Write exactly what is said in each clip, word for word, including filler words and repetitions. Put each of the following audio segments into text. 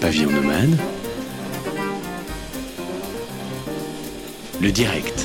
Pavillon Nomade, le direct.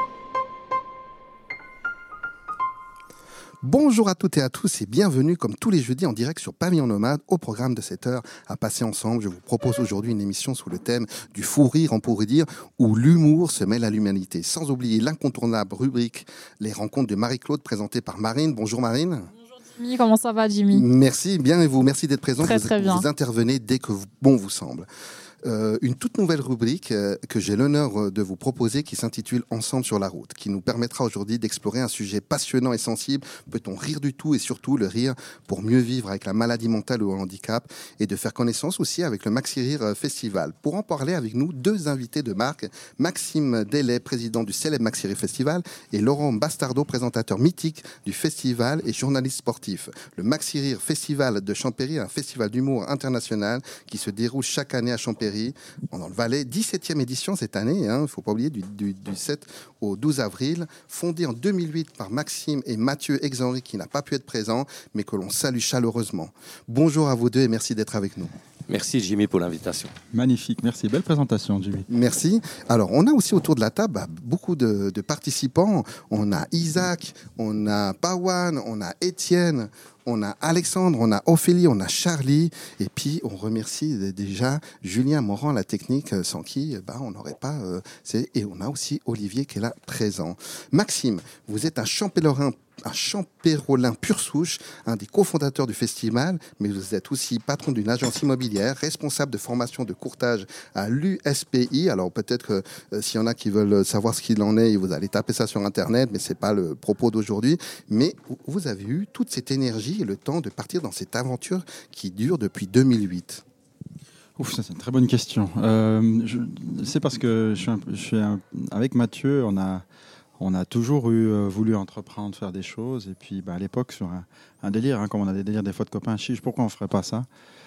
Bonjour à toutes et à tous et bienvenue comme tous les jeudis en direct sur Pavillon Nomade au programme de cette heure à passer ensemble. Je vous propose aujourd'hui une émission sous le thème du fou rire, on pourrait dire, où l'humour se mêle à l'humanité. Sans oublier l'incontournable rubrique Les rencontres de Marie-Claude présentée par Marine. Bonjour Marine. Bonjour Jimmy, comment ça va Jimmy? Merci, bien et vous, merci d'être présent. Très vous, très bien. Vous intervenez dès que vous, bon vous semble. Euh, une toute nouvelle rubrique euh, que j'ai l'honneur de vous proposer qui s'intitule Ensemble sur la route, qui nous permettra aujourd'hui d'explorer un sujet passionnant et sensible. Peut-on rire du tout et surtout le rire pour mieux vivre avec la maladie mentale ou le handicap et de faire connaissance aussi avec le Maxi Rire Festival. Pour en parler avec nous, deux invités de marque, Maxime Delay, président du célèbre Maxi Rire Festival, et Laurent Bastardo, présentateur mythique du festival et journaliste sportif. Le Maxi Rire Festival de Champéry est un festival d'humour international qui se déroule chaque année à Champéry, dans le Valais, dix-septième édition cette année, il hein, ne faut pas oublier, du, du, du sept au douze avril, fondé en deux mille huit par Maxime et Mathieu Exhenry, qui n'a pas pu être présent, mais que l'on salue chaleureusement. Bonjour à vous deux et merci d'être avec nous. Merci Jimmy pour l'invitation. Magnifique, merci. Belle présentation Jimmy. Merci. Alors, on a aussi autour de la table bah, beaucoup de, de participants. On a Isaac, on a Pawan, on a Étienne, on a Alexandre, on a Ophélie, on a Charlie. Et puis, on remercie déjà Julien Morand, la technique, sans qui bah, on n'aurait pas... Euh, c'est... Et on a aussi Olivier qui est là présent. Maxime, vous êtes un champérorin un champérolin pure souche, un des cofondateurs du festival, mais vous êtes aussi patron d'une agence immobilière, responsable de formation de courtage à l'U S P I. Alors peut-être que euh, s'il y en a qui veulent savoir ce qu'il en est, vous allez taper ça sur Internet, mais c'est pas le propos d'aujourd'hui. Mais vous avez eu toute cette énergie et le temps de partir dans cette aventure qui dure depuis deux mille huit. Ouf, ça c'est une très bonne question. Euh, je, c'est parce que je suis, un, je suis un, avec Mathieu, on a On a toujours eu, euh, voulu entreprendre, faire des choses. Et puis, bah, à l'époque, sur un, un délire, hein, comme on a des délires des fois de copains, chiche, pourquoi on ne ferait pas ça?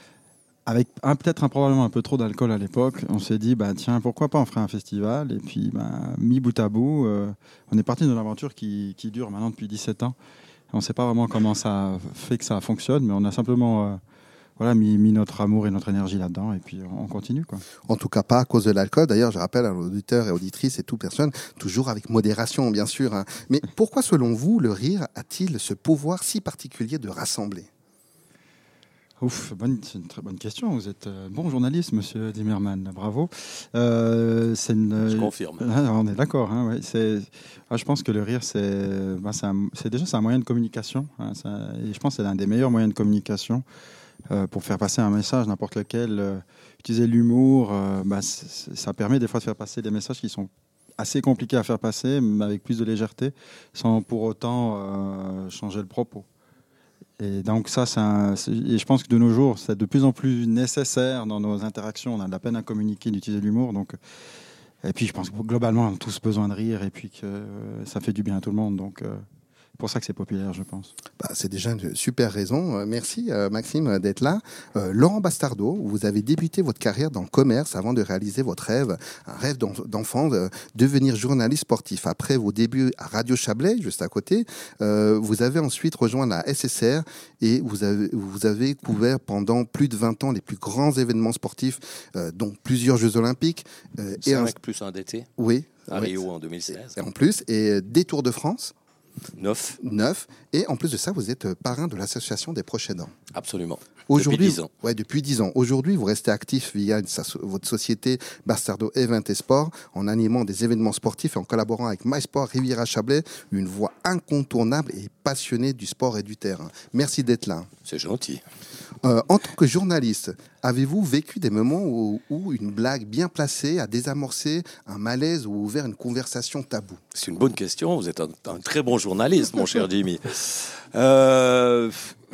Avec un, peut-être un, probablement un peu trop d'alcool à l'époque, on s'est dit, bah, tiens, pourquoi pas on ferait un festival? Et puis, bah, mis bout à bout, euh, on est parti d'une aventure qui, qui dure maintenant depuis dix-sept ans. On ne sait pas vraiment comment ça fait que ça fonctionne, mais on a simplement... Euh, Voilà, mis, mis notre amour et notre énergie là-dedans et puis on continue, quoi. En tout cas, pas à cause de l'alcool. D'ailleurs, je rappelle à l'auditeur et auditrice et toute personne, toujours avec modération, bien sûr. Hein. Mais pourquoi, selon vous, le rire a-t-il ce pouvoir si particulier de rassembler? Ouf, bonne, c'est une très bonne question. Vous êtes euh, bon journaliste, monsieur Zimmermann. Bravo. Euh, c'est une, je confirme. Euh, on est d'accord. Hein, ouais, c'est, ah, je pense que le rire, c'est, bah, c'est, un, c'est déjà c'est un moyen de communication. Hein, ça, et je pense que c'est l'un des meilleurs moyens de communication. Euh, pour faire passer un message, n'importe lequel, euh, utiliser l'humour, euh, bah, ça permet des fois de faire passer des messages qui sont assez compliqués à faire passer, mais avec plus de légèreté, sans pour autant euh, changer le propos. Et donc ça, c'est un, c'est, et je pense que de nos jours, c'est de plus en plus nécessaire dans nos interactions. On a de la peine à communiquer, d'utiliser l'humour. Donc, et puis je pense que globalement, on a tous besoin de rire et puis que euh, ça fait du bien à tout le monde. Donc, euh, c'est pour ça que c'est populaire, je pense. Bah, c'est déjà une super raison. Euh, merci euh, Maxime d'être là. Euh, Laurent Bastardo, vous avez débuté votre carrière dans le commerce avant de réaliser votre rêve, un rêve d'enfant, de devenir journaliste sportif. Après vos débuts à Radio Chablais, juste à côté, euh, vous avez ensuite rejoint la S S R et vous avez, vous avez couvert pendant plus de vingt ans les plus grands événements sportifs, euh, dont plusieurs Jeux Olympiques. Euh, et un plus un d'été. Oui. À oui. Rio en deux mille seize. Et en plus, et des Tours de France. Neuf. Neuf. Et en plus de ça, vous êtes parrain de l'association des proches aidants. Absolument. Aujourd'hui, depuis dix ans. Ouais, depuis dix ans. Aujourd'hui, vous restez actif via une, votre société Bastardo Event et Sport, en animant des événements sportifs et en collaborant avec MySport Riviera Chablais, une voix incontournable et passionnée du sport et du terrain. Merci d'être là. C'est gentil. Euh, en tant que journaliste, avez-vous vécu des moments où, où une blague bien placée a désamorcé un malaise ou ouvert une conversation taboue? C'est une bonne question. Vous êtes un, un très bon journaliste, mon cher Jimmy. Euh,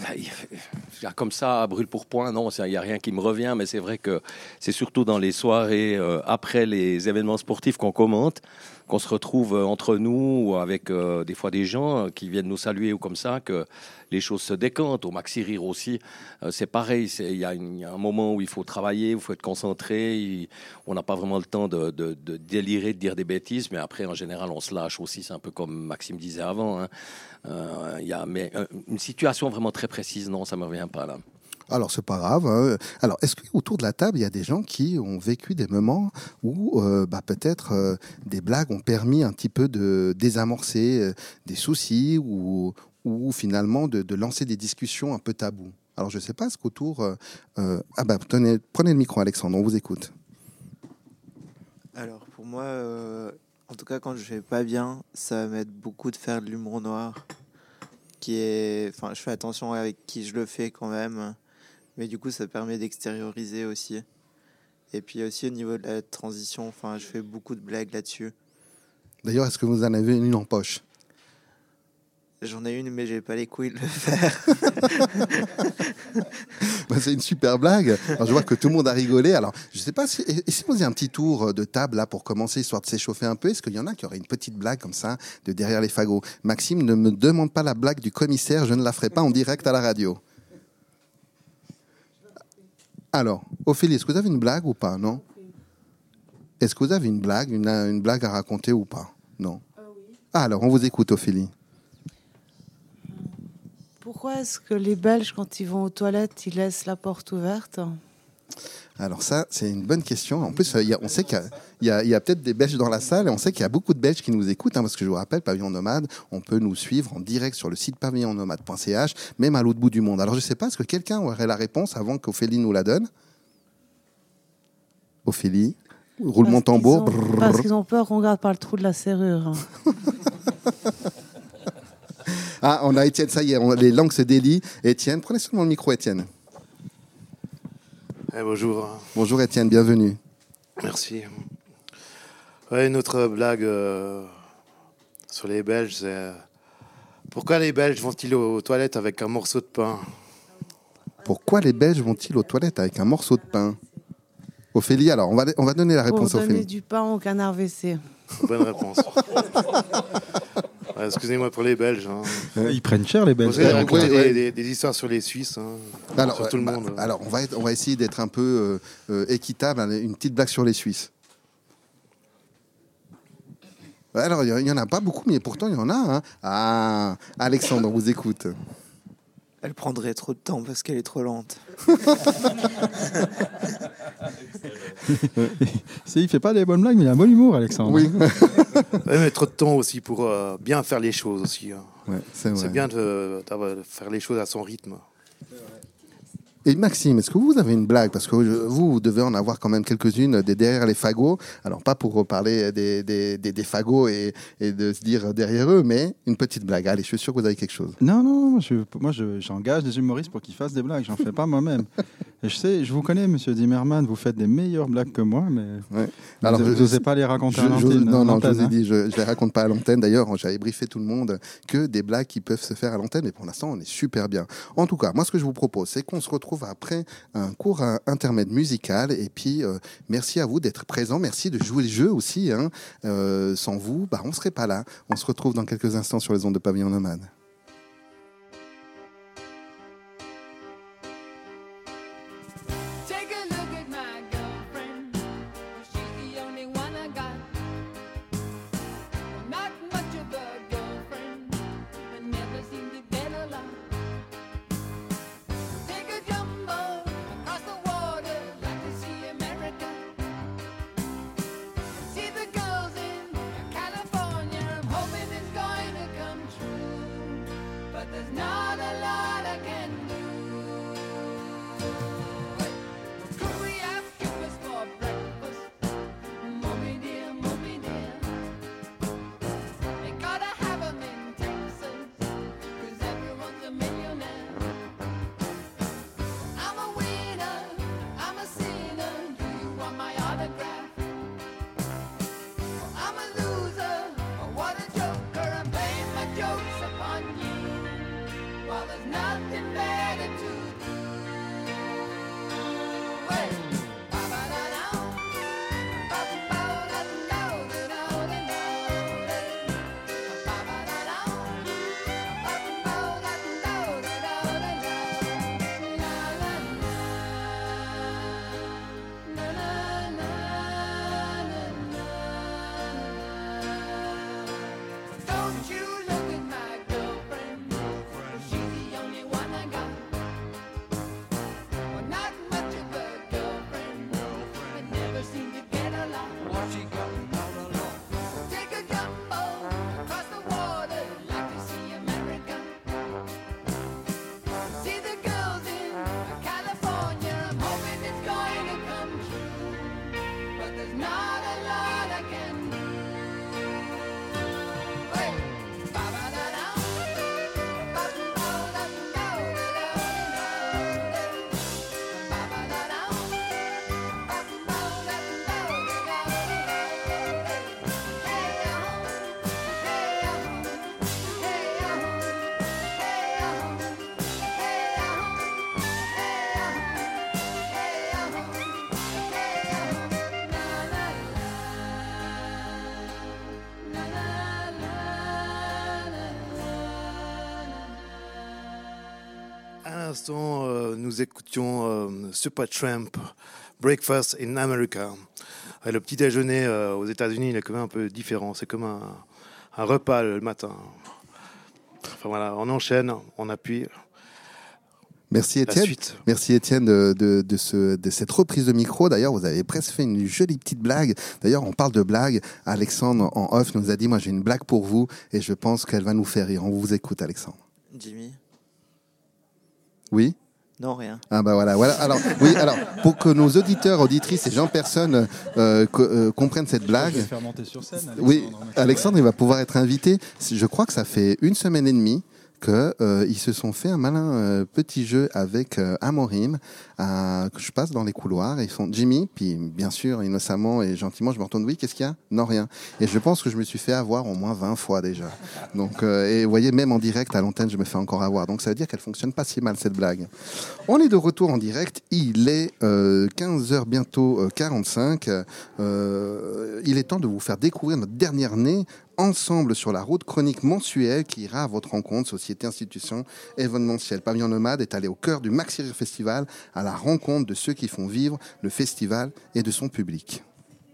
comme ça, à brûle pour point, non, il n'y a rien qui me revient, mais c'est vrai que c'est surtout dans les soirées euh, après les événements sportifs qu'on commente, qu'on se retrouve entre nous ou avec euh, des fois des gens qui viennent nous saluer ou comme ça, que les choses se décantent. Au Maxi Rire aussi, euh, c'est pareil. Il y, y a un moment où il faut travailler, où il faut être concentré. Il, on n'a pas vraiment le temps de, de, de délirer, de dire des bêtises, mais après, en général, on se lâche aussi. C'est un peu comme Maxime disait avant. Hein. Euh, y a, mais euh, une situation vraiment très précise, non, ça ne me revient pas là. Alors, c'est pas grave. Hein. Alors, est-ce qu'autour de la table, il y a des gens qui ont vécu des moments où euh, bah, peut-être euh, des blagues ont permis un petit peu de désamorcer euh, des soucis ou, ou finalement de, de lancer des discussions un peu tabous? Alors, je ne sais pas, est-ce qu'autour... Euh, euh, ah bah, tenez, prenez le micro, Alexandre, on vous écoute. Alors, pour moi, euh, en tout cas, quand je vais pas bien, ça m'aide beaucoup de faire de l'humour noir. Qui est... Enfin, je fais attention avec qui je le fais quand même. Mais du coup, ça permet d'extérioriser aussi. Et puis aussi au niveau de la transition, enfin, je fais beaucoup de blagues là-dessus. D'ailleurs, est-ce que vous en avez une en poche? J'en ai une, mais j'ai pas les couilles de le faire. Bah, c'est une super blague. Alors, je vois que tout le monde a rigolé. Alors, je sais pas si, et si on faisait un petit tour de table là pour commencer, histoire de s'échauffer un peu. Est-ce qu'il y en a qui auraient une petite blague comme ça de derrière les fagots? Maxime, ne me demande pas la blague du commissaire, je ne la ferai pas en direct à la radio. Alors, Ophélie, est-ce que vous avez une blague ou pas? Non. Est-ce que vous avez une blague, une, une blague à raconter ou pas? Non. Euh, oui. Ah, alors, on vous écoute, Ophélie. Pourquoi est-ce que les Belges, quand ils vont aux toilettes, ils laissent la porte ouverte? Alors ça, c'est une bonne question. En plus, il y a, on sait qu'il y a, il y a, il y a peut-être des Belges dans la salle, et on sait qu'il y a beaucoup de Belges qui nous écoutent, hein, parce que je vous rappelle, Pavillon Nomade, on peut nous suivre en direct sur le site pavillon nomade point c h, même à l'autre bout du monde. Alors je ne sais pas, est-ce que quelqu'un aurait la réponse avant qu'Ophélie nous la donne? Ophélie, roulement Parce qu'ils tambour. ont- brrr. Parce qu'ils ont peur qu'on regarde par le trou de la serrure. hein. Ah, on a Étienne, ça y est, on- les langues se délient. Étienne, prenez seulement le micro, Étienne. Eh, bonjour, Bonjour Étienne, bienvenue. merci. Ouais, une autre blague euh, sur les Belges, c'est euh, pourquoi les Belges vont-ils aux toilettes avec un morceau de pain? Pourquoi les Belges vont-ils aux toilettes avec un morceau de pain? Ophélie, alors, on va, on va donner la Pour réponse à donner Ophélie. du pain au canard W C. Bonne réponse. Ouais, excusez-moi pour les Belges. Hein. Ils prennent cher, les Vous Belges. avez ouais, raconté ouais. des, des- des histoires sur les Suisses, hein, Alors, sur tout le bah, monde. alors on, va être- on va essayer d'être un peu euh, euh, équitable. Hein, une petite blague sur les Suisses. Ouais, alors, il n'y en a pas beaucoup, mais pourtant, il y en a. Hein. Ah, Alexandre, on vous écoute. Elle prendrait trop de temps parce qu'elle est trop lente. C'est- Il fait pas des bonnes blagues, mais il a un bon humour, Alexandre. Oui, Ouais, mais trop de temps aussi pour euh, bien faire les choses aussi. Hein. ouais, c'est vrai. C'est bien de, d'avoir- de faire les choses à son rythme. Et Maxime, est-ce que vous avez une blague? Parce que vous, vous devez en avoir quand même quelques-unes des derrière les fagots. Alors, pas pour parler des, des, des, des fagots et, et de se dire derrière eux, mais une petite blague. Allez, je suis sûr que vous avez quelque chose. Non, non, moi, je, moi je- j'engage des humoristes pour qu'ils fassent des blagues. J'en fais pas moi-même. Et je sais, je vous connais, monsieur Zimmerman, vous faites des meilleures blagues que moi, mais Ouais. vous Alors, je- n'osez pas les raconter Je- à je- l'antenne. non, non, je l'antenne, vous ai hein. dit, je ne les raconte pas à l'antenne. D'ailleurs, j'avais briefé tout le monde que des blagues qui peuvent se faire à l'antenne, mais pour l'instant, on est super bien. En tout cas, moi, ce que je vous propose, c'est qu'on se retrouve après un court euh, intermède musical. Et puis, euh, merci à vous d'être présents. Merci de jouer le jeu aussi. Hein. Euh, sans vous, bah, on ne serait pas là. On se retrouve dans quelques instants sur les ondes de Pavillon Nomade. Take a look at my girlfriend. She's the only one I got. Well, not much of a girlfriend, but never seem to get a lot. Take a jumbo across the water, like to see America. See the girls in California. I'm hoping it's going to come true. l'instant, euh, nous écoutions euh, Supertramp, Breakfast in America. Et le petit déjeuner euh, aux États-Unis, il est quand même un peu différent. C'est comme un, un repas le matin. Enfin voilà, on enchaîne, on appuie. Merci La Étienne. suite. Merci Étienne de, de, de, ce, de cette reprise de micro. D'ailleurs, vous avez presque fait une jolie petite blague. D'ailleurs, on parle de blague. Alexandre, en off, nous a dit, moi j'ai une blague pour vous et je pense qu'elle va nous faire rire. On vous écoute, Alexandre. Jimmy? Oui? Non, rien. Ah bah voilà, voilà. Alors, oui, alors, pour que nos auditeurs, auditrices et gens personnes euh, co- euh, comprennent cette blague. Je vais faire monter sur scène, Alexandre. Oui, Alexandre, il va pouvoir être invité. Je crois que ça fait une semaine et demie qu'ils euh, se sont fait un malin euh, petit jeu avec euh, Amorim, euh, que je passe dans les couloirs, et ils font Jimmy, puis bien sûr, innocemment et gentiment, je me retourne, oui, qu'est-ce qu'il y a? Non, rien. Et je pense que je me suis fait avoir au moins vingt fois déjà. Donc, euh, et vous voyez, même en direct, à l'antenne, je me fais encore avoir. Donc ça veut dire qu'elle fonctionne pas si mal, cette blague. On est de retour en direct, il est euh, quinze heures bientôt euh, quarante-cinq. Euh, il est temps de vous faire découvrir notre dernière née ensemble sur la route, chronique mensuelle qui ira à votre rencontre, société, institution, événementielle. Pavillon Nomade est allé au cœur du Maxi Rire Festival, à la rencontre de ceux qui font vivre le festival et de son public.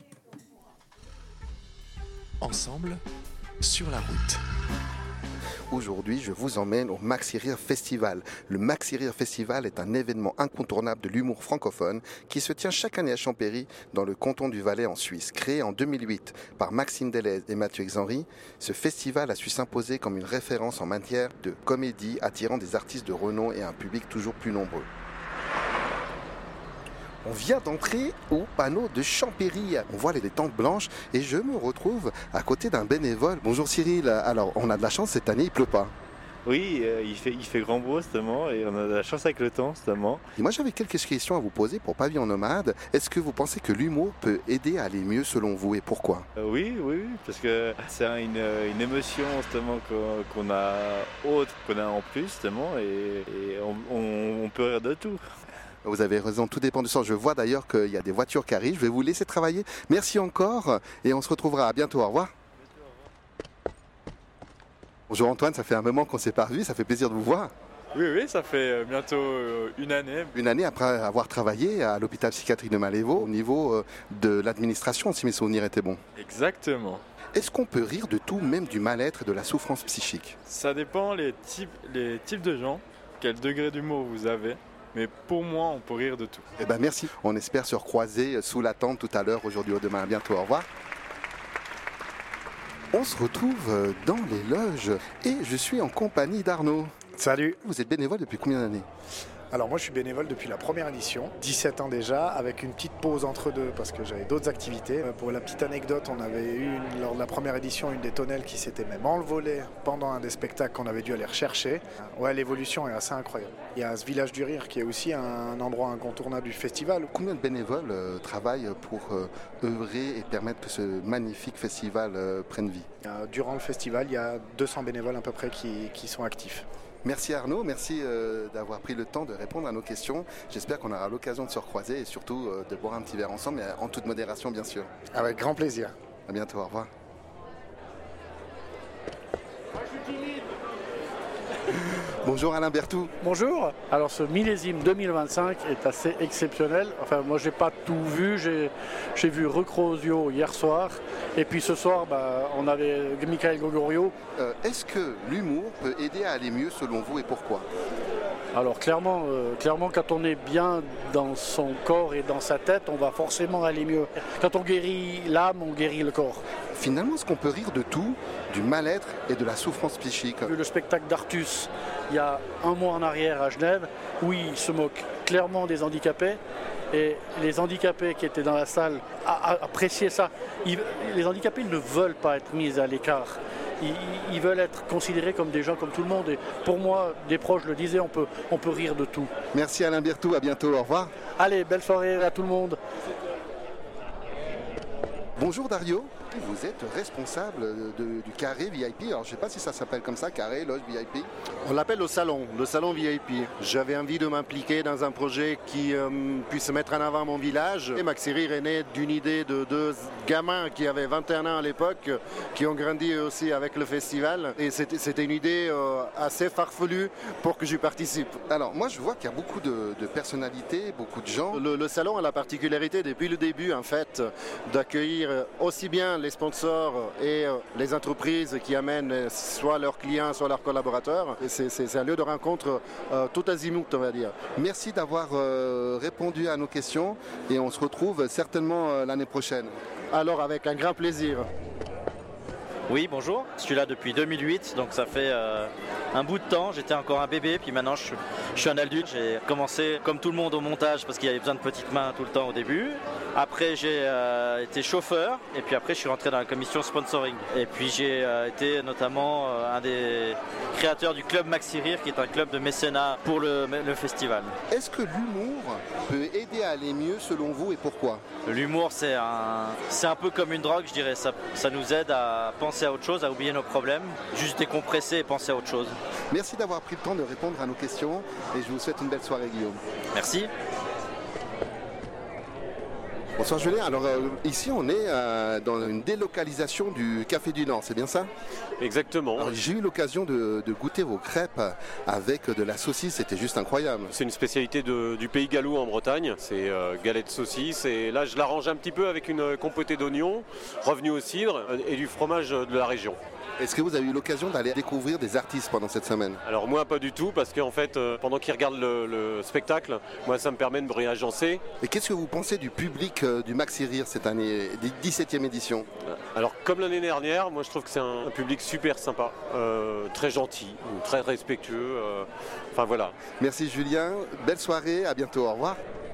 Ensemble, sur la route. Aujourd'hui, je vous emmène au Maxi Rire Festival. Le Maxi Rire Festival est un événement incontournable de l'humour francophone qui se tient chaque année à Champéry, dans le canton du Valais en Suisse. Créé en deux mille huit par Maxime Delez et Mathieu Xanry, ce festival a su s'imposer comme une référence en matière de comédie, attirant des artistes de renom et un public toujours plus nombreux. On vient d'entrer au panneau de Champéry. On voit les tentes blanches et je me retrouve à côté d'un bénévole. Bonjour Cyril. Alors, on a de la chance, cette année, il pleut pas. Oui, euh, il, fait, il fait grand beau justement et on a de la chance avec le temps justement. Et moi, j'avais quelques questions à vous poser pour Pavillon Nomade. Est-ce que vous pensez que l'humour peut aider à aller mieux selon vous et pourquoi? Euh, oui, oui, oui, parce que c'est une, une émotion justement qu'on, qu'on a autre, qu'on a en plus justement et, et on, on, on peut rire de tout. Vous avez raison, tout dépend du sens. Je vois d'ailleurs qu'il y a des voitures qui arrivent. Je vais vous laisser travailler. Merci encore et on se retrouvera. À bientôt. Au revoir. Bonjour Antoine, ça fait un moment qu'on ne s'est pas revu. Ça fait plaisir de vous voir. Oui, oui, ça fait bientôt une année. Une année après avoir travaillé à l'hôpital psychiatrique de Malévo au niveau de l'administration, si mes souvenirs étaient bons. Exactement. Est-ce qu'on peut rire de tout, même du mal-être et de la souffrance psychique? Ça dépend les types, les types de gens, quel degré d'humour vous avez. Mais pour moi, on peut rire de tout. Eh ben merci. On espère se recroiser sous la tente tout à l'heure, aujourd'hui ou demain. À bientôt. Au revoir. On se retrouve dans les loges et je suis en compagnie d'Arnaud. Salut. Vous êtes bénévole depuis combien d'années? Alors moi je suis bénévole depuis la première édition, dix-sept ans déjà, avec une petite pause entre deux parce que j'avais d'autres activités. Pour la petite anecdote, on avait eu une, lors de la première édition une des tonnelles qui s'était même envolée pendant un des spectacles qu'on avait dû aller rechercher. Ouais, l'évolution est assez incroyable. Il y a ce village du rire qui est aussi un endroit incontournable du festival. Combien de bénévoles euh, travaillent pour euh, œuvrer et permettre que ce magnifique festival euh, prenne vie? euh, Durant le festival, il y a deux cents bénévoles à peu près qui, qui sont actifs. Merci Arnaud, merci euh, d'avoir pris le temps de répondre à nos questions. J'espère qu'on aura l'occasion de se recroiser et surtout euh, de boire un petit verre ensemble, mais en toute modération bien sûr. Avec grand plaisir. À bientôt, au revoir. Bonjour Alain Berthoud. Bonjour. Alors ce millésime deux mille vingt-cinq est assez exceptionnel. Enfin moi j'ai pas tout vu, j'ai, j'ai vu Recrosio hier soir et puis ce soir bah, on avait Michael Gogorio. Euh, est-ce que l'humour peut aider à aller mieux selon vous et pourquoi? Alors clairement, euh, clairement quand on est bien dans son corps et dans sa tête, on va forcément aller mieux. Quand on guérit l'âme, on guérit le corps. Finalement, est-ce qu'on peut rire de tout, du mal-être et de la souffrance psychique? J'ai vu le spectacle d'Artus il y a un mois en arrière à Genève, où il se moque clairement des handicapés. Et les handicapés qui étaient dans la salle appréciaient ça. Ils, les handicapés ne veulent pas être mis à l'écart. Ils, ils veulent être considérés comme des gens comme tout le monde. Et pour moi, des proches le disaient, on peut, on peut rire de tout. Merci Alain Berthoud, à bientôt, au revoir. Allez, belle soirée à tout le monde. Bonjour Dario. Vous êtes responsable de- du carré V I P. Alors, je ne sais pas si ça s'appelle comme ça, carré, loge V I P. On l'appelle le salon, le salon V I P. J'avais envie de m'impliquer dans un projet qui euh, puisse mettre en avant mon village. Et Maxi Rire est né d'une idée de deux gamins qui avaient vingt et un ans à l'époque, qui ont grandi eux aussi avec le festival. Et c'était c'était une idée euh, assez farfelue pour que j'y participe. Alors, moi, je vois qu'il y a beaucoup de, de personnalités, beaucoup de gens. Le, le salon a la particularité depuis le début, en fait, d'accueillir aussi bien les sponsors et euh, les entreprises qui amènent euh, soit leurs clients, soit leurs collaborateurs. Et C'est c'est- c'est un lieu de rencontre euh, tout azimut, on va dire. Merci d'avoir euh, répondu à nos questions et on se retrouve certainement euh, l'année prochaine. Alors, avec un grand plaisir. Oui, bonjour. Je suis là depuis deux mille huit, donc ça fait euh, un bout de temps. J'étais encore un bébé, puis maintenant je, suis- je suis un adulte. J'ai commencé comme tout le monde au montage parce qu'il y avait besoin de petites mains tout le temps au début. Après, j'ai euh, été chauffeur, et puis après, je suis rentré dans la commission sponsoring. Et puis, j'ai euh, été notamment euh, un des créateurs du club Maxi Rire, qui est un club de mécénat pour le, le festival. Est-ce que l'humour peut aider à aller mieux selon vous et pourquoi? L'humour, c'est un, c'est un peu comme une drogue, je dirais. Ça, ça nous aide à penser à autre chose, à oublier nos problèmes, juste décompresser et penser à autre chose. Merci d'avoir pris le temps de répondre à nos questions et je vous souhaite une belle soirée, Guillaume. Merci. Bonsoir Julien, alors euh, ici on est euh, dans une délocalisation du Café du Nord, c'est bien ça? Exactement. Alors, j'ai eu l'occasion de, de goûter vos crêpes avec de la saucisse, c'était juste incroyable. C'est une spécialité de- du pays gallois en Bretagne, c'est euh, galette saucisse et là je l'arrange un petit peu avec une compotée d'oignons, revenu au cidre euh, et du fromage de la région. Est-ce que vous avez eu l'occasion d'aller découvrir des artistes pendant cette semaine? Alors moi pas du tout parce qu'en fait euh, pendant qu'ils regardent le, le spectacle, moi ça me permet de me réagencer. Et qu'est-ce que vous pensez du public euh, du Maxi Rire cette année, des dix-septième édition? Alors comme l'année dernière, moi je trouve que c'est un, un public super sympa, euh, très gentil, très respectueux, euh, enfin voilà. Merci Julien, belle soirée, à bientôt, au revoir.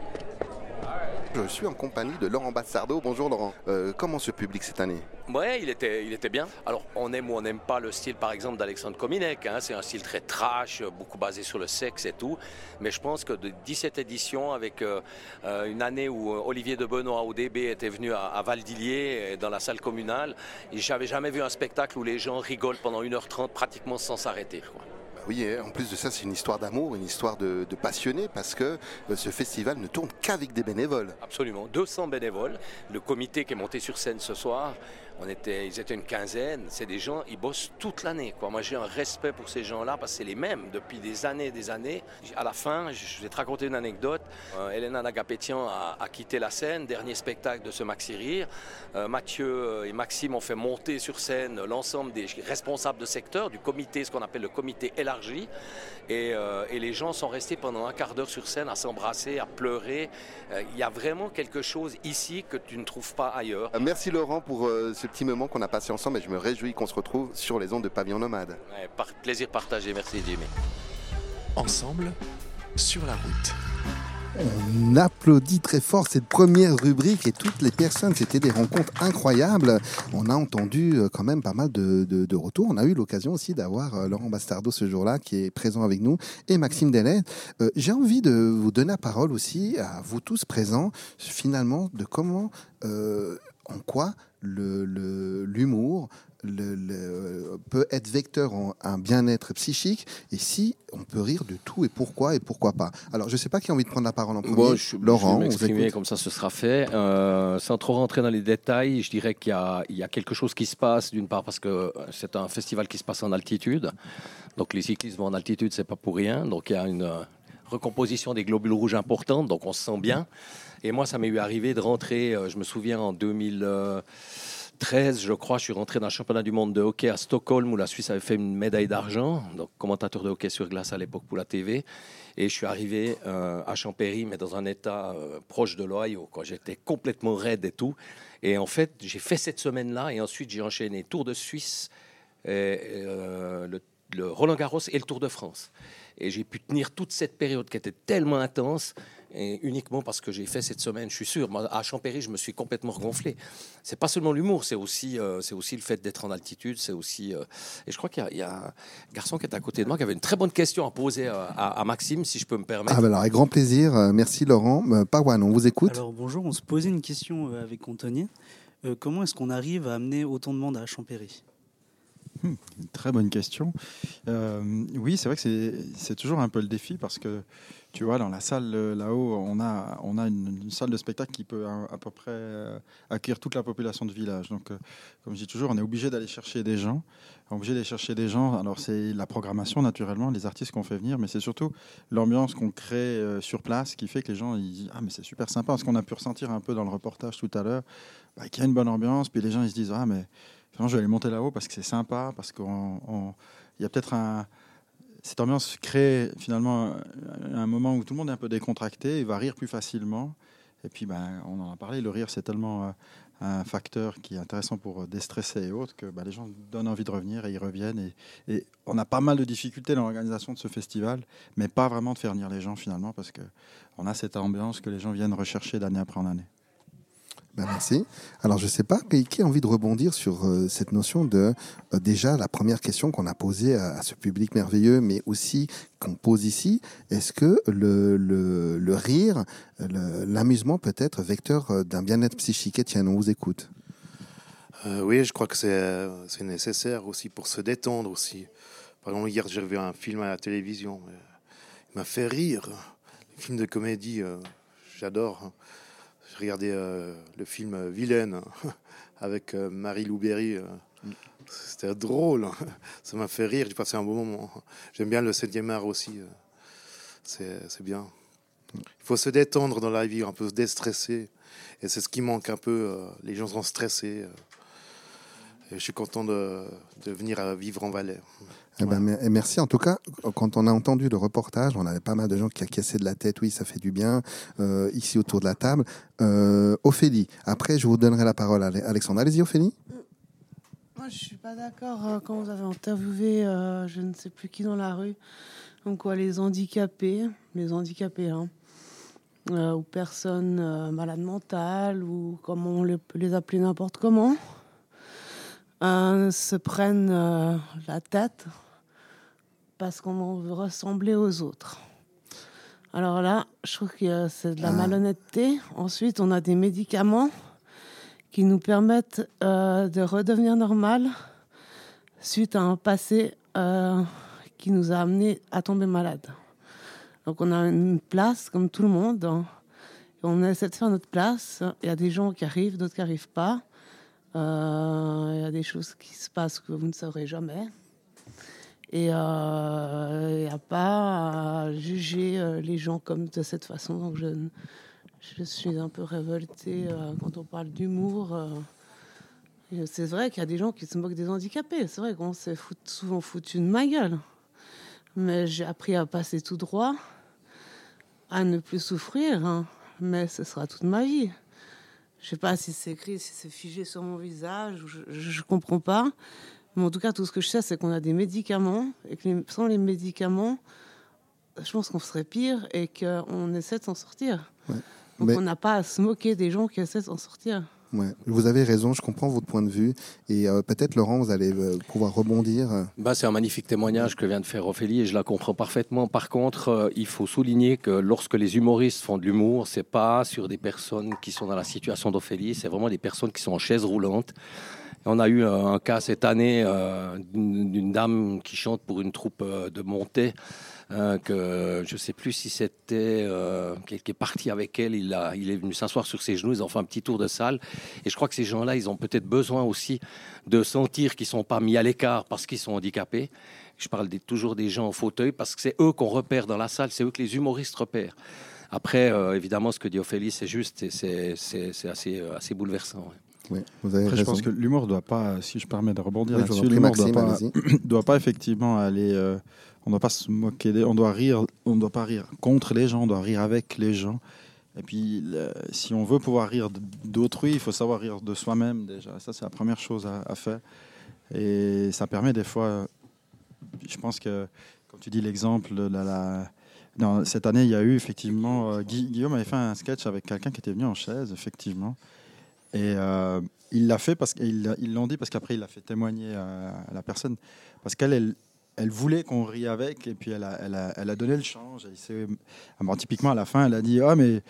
Je suis en compagnie de Laurent Bassardeau. Bonjour Laurent. Euh, comment ce public cette année? Ouais, il était, il était bien. Alors, on aime ou on n'aime pas le style, par exemple, d'Alexandre Kominek. Hein. C'est un style très trash, beaucoup basé sur le sexe et tout. Mais je pense que de dix-sept éditions, avec euh, euh, une année où Olivier de Benoît, O D B, était venu à, à Valdilier, dans la salle communale, et j'avais jamais vu un spectacle où les gens rigolent pendant une heure trente pratiquement sans s'arrêter, quoi. Oui, en plus de ça, c'est une histoire d'amour, une histoire de, de passionnés, parce que euh, ce festival ne tourne qu'avec des bénévoles. Absolument, deux cents bénévoles. Le comité qui est monté sur scène ce soir, on était, ils étaient une quinzaine. C'est des gens, ils bossent toute l'année, quoi. Moi, j'ai un respect pour ces gens-là parce que c'est les mêmes depuis des années et des années. À la fin, je vais te raconter une anecdote. Euh, Elena Nagapétian a, a quitté la scène, dernier spectacle de ce Maxi Rire. Euh, Mathieu et Maxime ont fait monter sur scène l'ensemble des responsables de secteur, du comité, ce qu'on appelle le comité élargi. Et, euh, et les gens sont restés pendant un quart d'heure sur scène à s'embrasser, à pleurer. Euh, Il y a vraiment quelque chose ici que tu ne trouves pas ailleurs. Euh, Merci Laurent pour euh, ce petit moment qu'on a passé ensemble et je me réjouis qu'on se retrouve sur les ondes de Pavillon Nomade. Ouais, par plaisir partagé, merci Jimmy. Ensemble, sur la route. On applaudit très fort cette première rubrique et toutes les personnes, c'était des rencontres incroyables. On a entendu euh, quand même pas mal de, de, de retours. On a eu l'occasion aussi d'avoir euh, Laurent Bastardeau ce jour-là qui est présent avec nous et Maxime Delay. Euh, j'ai envie de vous donner la parole aussi à vous tous présents finalement de comment, euh, en quoi le, le, l'humour Le, le, peut être vecteur en un bien-être psychique et si on peut rire de tout et pourquoi et pourquoi pas. Alors je ne sais pas qui a envie de prendre la parole en premier. Bon, je, Laurent, je vais on vous m'exprimer écoute. comme ça, ce sera fait. Euh, sans trop rentrer dans les détails, je dirais qu'il y a, il y a quelque chose qui se passe, d'une part parce que c'est un festival qui se passe en altitude. Donc les cyclistes vont en altitude, c'est pas pour rien. Donc il y a une euh, recomposition des globules rouges importante, donc on se sent bien. Et moi, ça m'est eu arrivé de rentrer, euh, je me souviens, en deux mille treize, je crois, je suis rentré dans le championnat du monde de hockey à Stockholm où la Suisse avait fait une médaille d'argent, donc commentateur de hockey sur glace à l'époque pour la T V. Et je suis arrivé euh, à Champéry, mais dans un état euh, proche de l'Ohio, quoi. J'étais complètement raide et tout. Et en fait, j'ai fait cette semaine-là et ensuite j'ai enchaîné Tour de Suisse, et, euh, le, le Roland-Garros et le Tour de France. Et j'ai pu tenir toute cette période qui était tellement intense. Et uniquement parce que j'ai fait cette semaine, je suis sûr. Moi, à Champéry, je me suis complètement regonflé. C'est pas seulement l'humour, c'est aussi, euh, c'est aussi le fait d'être en altitude. C'est aussi. Euh, et je crois qu'il y a, il y a un garçon qui est à côté de moi qui avait une très bonne question à poser à, à, à Maxime, si je peux me permettre. Ah ben alors, avec grand plaisir. Euh, merci Laurent. Euh, Parwan, on vous écoute. Alors bonjour, on se posait une question euh, avec Anthony. euh, comment est-ce qu'on arrive à amener autant de monde à Champéry ? Hum, une très bonne question. Euh, oui, c'est vrai que c'est, c'est toujours un peu le défi parce que, tu vois, dans la salle euh, là-haut, on a, on a une, une salle de spectacle qui peut à, à peu près euh, accueillir toute la population du village. Donc, euh, comme je dis toujours, on est obligé d'aller chercher des gens. On est obligé d'aller chercher des gens. Alors, c'est la programmation, naturellement, les artistes qu'on fait venir, mais c'est surtout l'ambiance qu'on crée euh, sur place qui fait que les gens ils disent « Ah, mais c'est super sympa ». Parce qu'on a pu ressentir un peu dans le reportage tout à l'heure bah, qu'il y a une bonne ambiance. Puis les gens, ils se disent « Ah, mais finalement, je vais aller monter là-haut parce que c'est sympa, parce qu'il y a peut-être un... » Cette ambiance crée finalement un moment où tout le monde est un peu décontracté, il va rire plus facilement. Et puis, ben, on en a parlé, le rire, c'est tellement euh, un facteur qui est intéressant pour déstresser et autres que ben, les gens donnent envie de revenir et ils reviennent. Et, et on a pas mal de difficultés dans l'organisation de ce festival, mais pas vraiment de faire venir les gens finalement, parce qu'on a cette ambiance que les gens viennent rechercher d'année après en année. Ben merci. Alors, je ne sais pas, qui, qui a envie de rebondir sur euh, cette notion de, euh, déjà, la première question qu'on a posée à, à ce public merveilleux, mais aussi qu'on pose ici, est-ce que le, le, le rire, le, l'amusement peut être vecteur d'un bien-être psychique? Etienne, on vous écoute. Euh, oui, je crois que c'est, c'est nécessaire aussi pour se détendre aussi. Par exemple, hier, j'ai vu un film à la télévision. Il m'a fait rire. Un film de comédie, euh, j'adore. J'ai regardé euh, le film Vilaine avec euh, Marie-Lou Berry. Euh, c'était drôle. Ça m'a fait rire. J'ai passé un bon moment. J'aime bien le septième art aussi. C'est, c'est bien. Il faut se détendre dans la vie, un peu se déstresser. Et c'est ce qui manque un peu. Euh, les gens sont stressés. Et je suis content de, de venir à vivre en Valais. Eh ben, ouais. Merci. En tout cas, quand on a entendu le reportage, on avait pas mal de gens qui acquiesçaient de la tête. Oui, ça fait du bien. Euh, ici, autour de la table. Euh, Ophélie, après, je vous donnerai la parole à Alexandre. Allez-y, Ophélie. Moi, je suis pas d'accord euh, quand vous avez interviewé, euh, je ne sais plus qui dans la rue, donc quoi, les handicapés, les handicapés, hein, euh, ou personnes euh, malades mentales, ou comment on les, peut les appeler n'importe comment, euh, se prennent euh, la tête parce qu'on veut ressembler aux autres. Alors là, je trouve que c'est de la malhonnêteté. Ensuite, on a des médicaments qui nous permettent euh, de redevenir normal suite à un passé euh, qui nous a amené à tomber malade. Donc on a une place comme tout le monde, hein, et on essaie de faire notre place. Il y a des gens qui arrivent, d'autres qui n'arrivent pas. Euh, il y a des choses qui se passent que vous ne saurez jamais. Et il euh, n'y a pas à juger euh, les gens comme de cette façon. Donc je, je suis un peu révoltée euh, quand on parle d'humour. Euh, c'est vrai qu'il y a des gens qui se moquent des handicapés. C'est vrai qu'on s'est fout, souvent foutu de ma gueule. Mais j'ai appris à passer tout droit, à ne plus souffrir. Hein. Mais ce sera toute ma vie. Je ne sais pas si c'est écrit, si c'est figé sur mon visage. Je ne comprends pas. Mais en tout cas, tout ce que je sais, c'est qu'on a des médicaments et que les, sans les médicaments, je pense qu'on serait pire et qu'on essaie de s'en sortir. Ouais. Donc mais... on n'a pas à se moquer des gens qui essaient de s'en sortir. Ouais. Vous avez raison, je comprends votre point de vue. Et euh, peut-être, Laurent, vous allez euh, pouvoir rebondir. Bah, c'est un magnifique témoignage que vient de faire Ophélie et je la comprends parfaitement. Par contre, euh, il faut souligner que lorsque les humoristes font de l'humour, c'est pas sur des personnes qui sont dans la situation d'Ophélie, c'est vraiment des personnes qui sont en chaise roulante. On a eu un cas cette année euh, d'une, d'une dame qui chante pour une troupe euh, de montée, euh, que je ne sais plus si c'était euh, qui est parti avec elle. Il, a, il est venu s'asseoir sur ses genoux, ils ont fait un petit tour de salle. Et je crois que ces gens-là, ils ont peut-être besoin aussi de sentir qu'ils ne sont pas mis à l'écart parce qu'ils sont handicapés. Je parle des, toujours des gens en fauteuil parce que c'est eux qu'on repère dans la salle, c'est eux que les humoristes repèrent. Après, euh, évidemment, ce que dit Ophélie, c'est juste et c'est, c'est, c'est assez, assez bouleversant. Ouais. Oui, vous avez Après, raison. je pense que l'humour doit pas, si je permets de rebondir oui, là-dessus, l'humour Maxime, doit pas, doit pas effectivement aller. Euh, on doit pas se moquer, des, on doit rire, on doit pas rire contre les gens, on doit rire avec les gens. Et puis, le, si on veut pouvoir rire d'autrui, il faut savoir rire de soi-même déjà. Ça, c'est la première chose à, à faire. Et ça permet des fois. Je pense que, comme tu dis l'exemple, la, la, dans, cette année, il y a eu effectivement. Euh, Guy, Guillaume avait fait un sketch avec quelqu'un qui était venu en chaise, effectivement. Et euh, il l'a fait parce qu'ils ils l'ont dit parce qu'après il l'a fait témoigner à, à la personne parce qu'elle elle, elle voulait qu'on rie avec et puis elle a, elle a, elle a donné le change. Et c'est, bon, typiquement à la fin elle a dit ah mais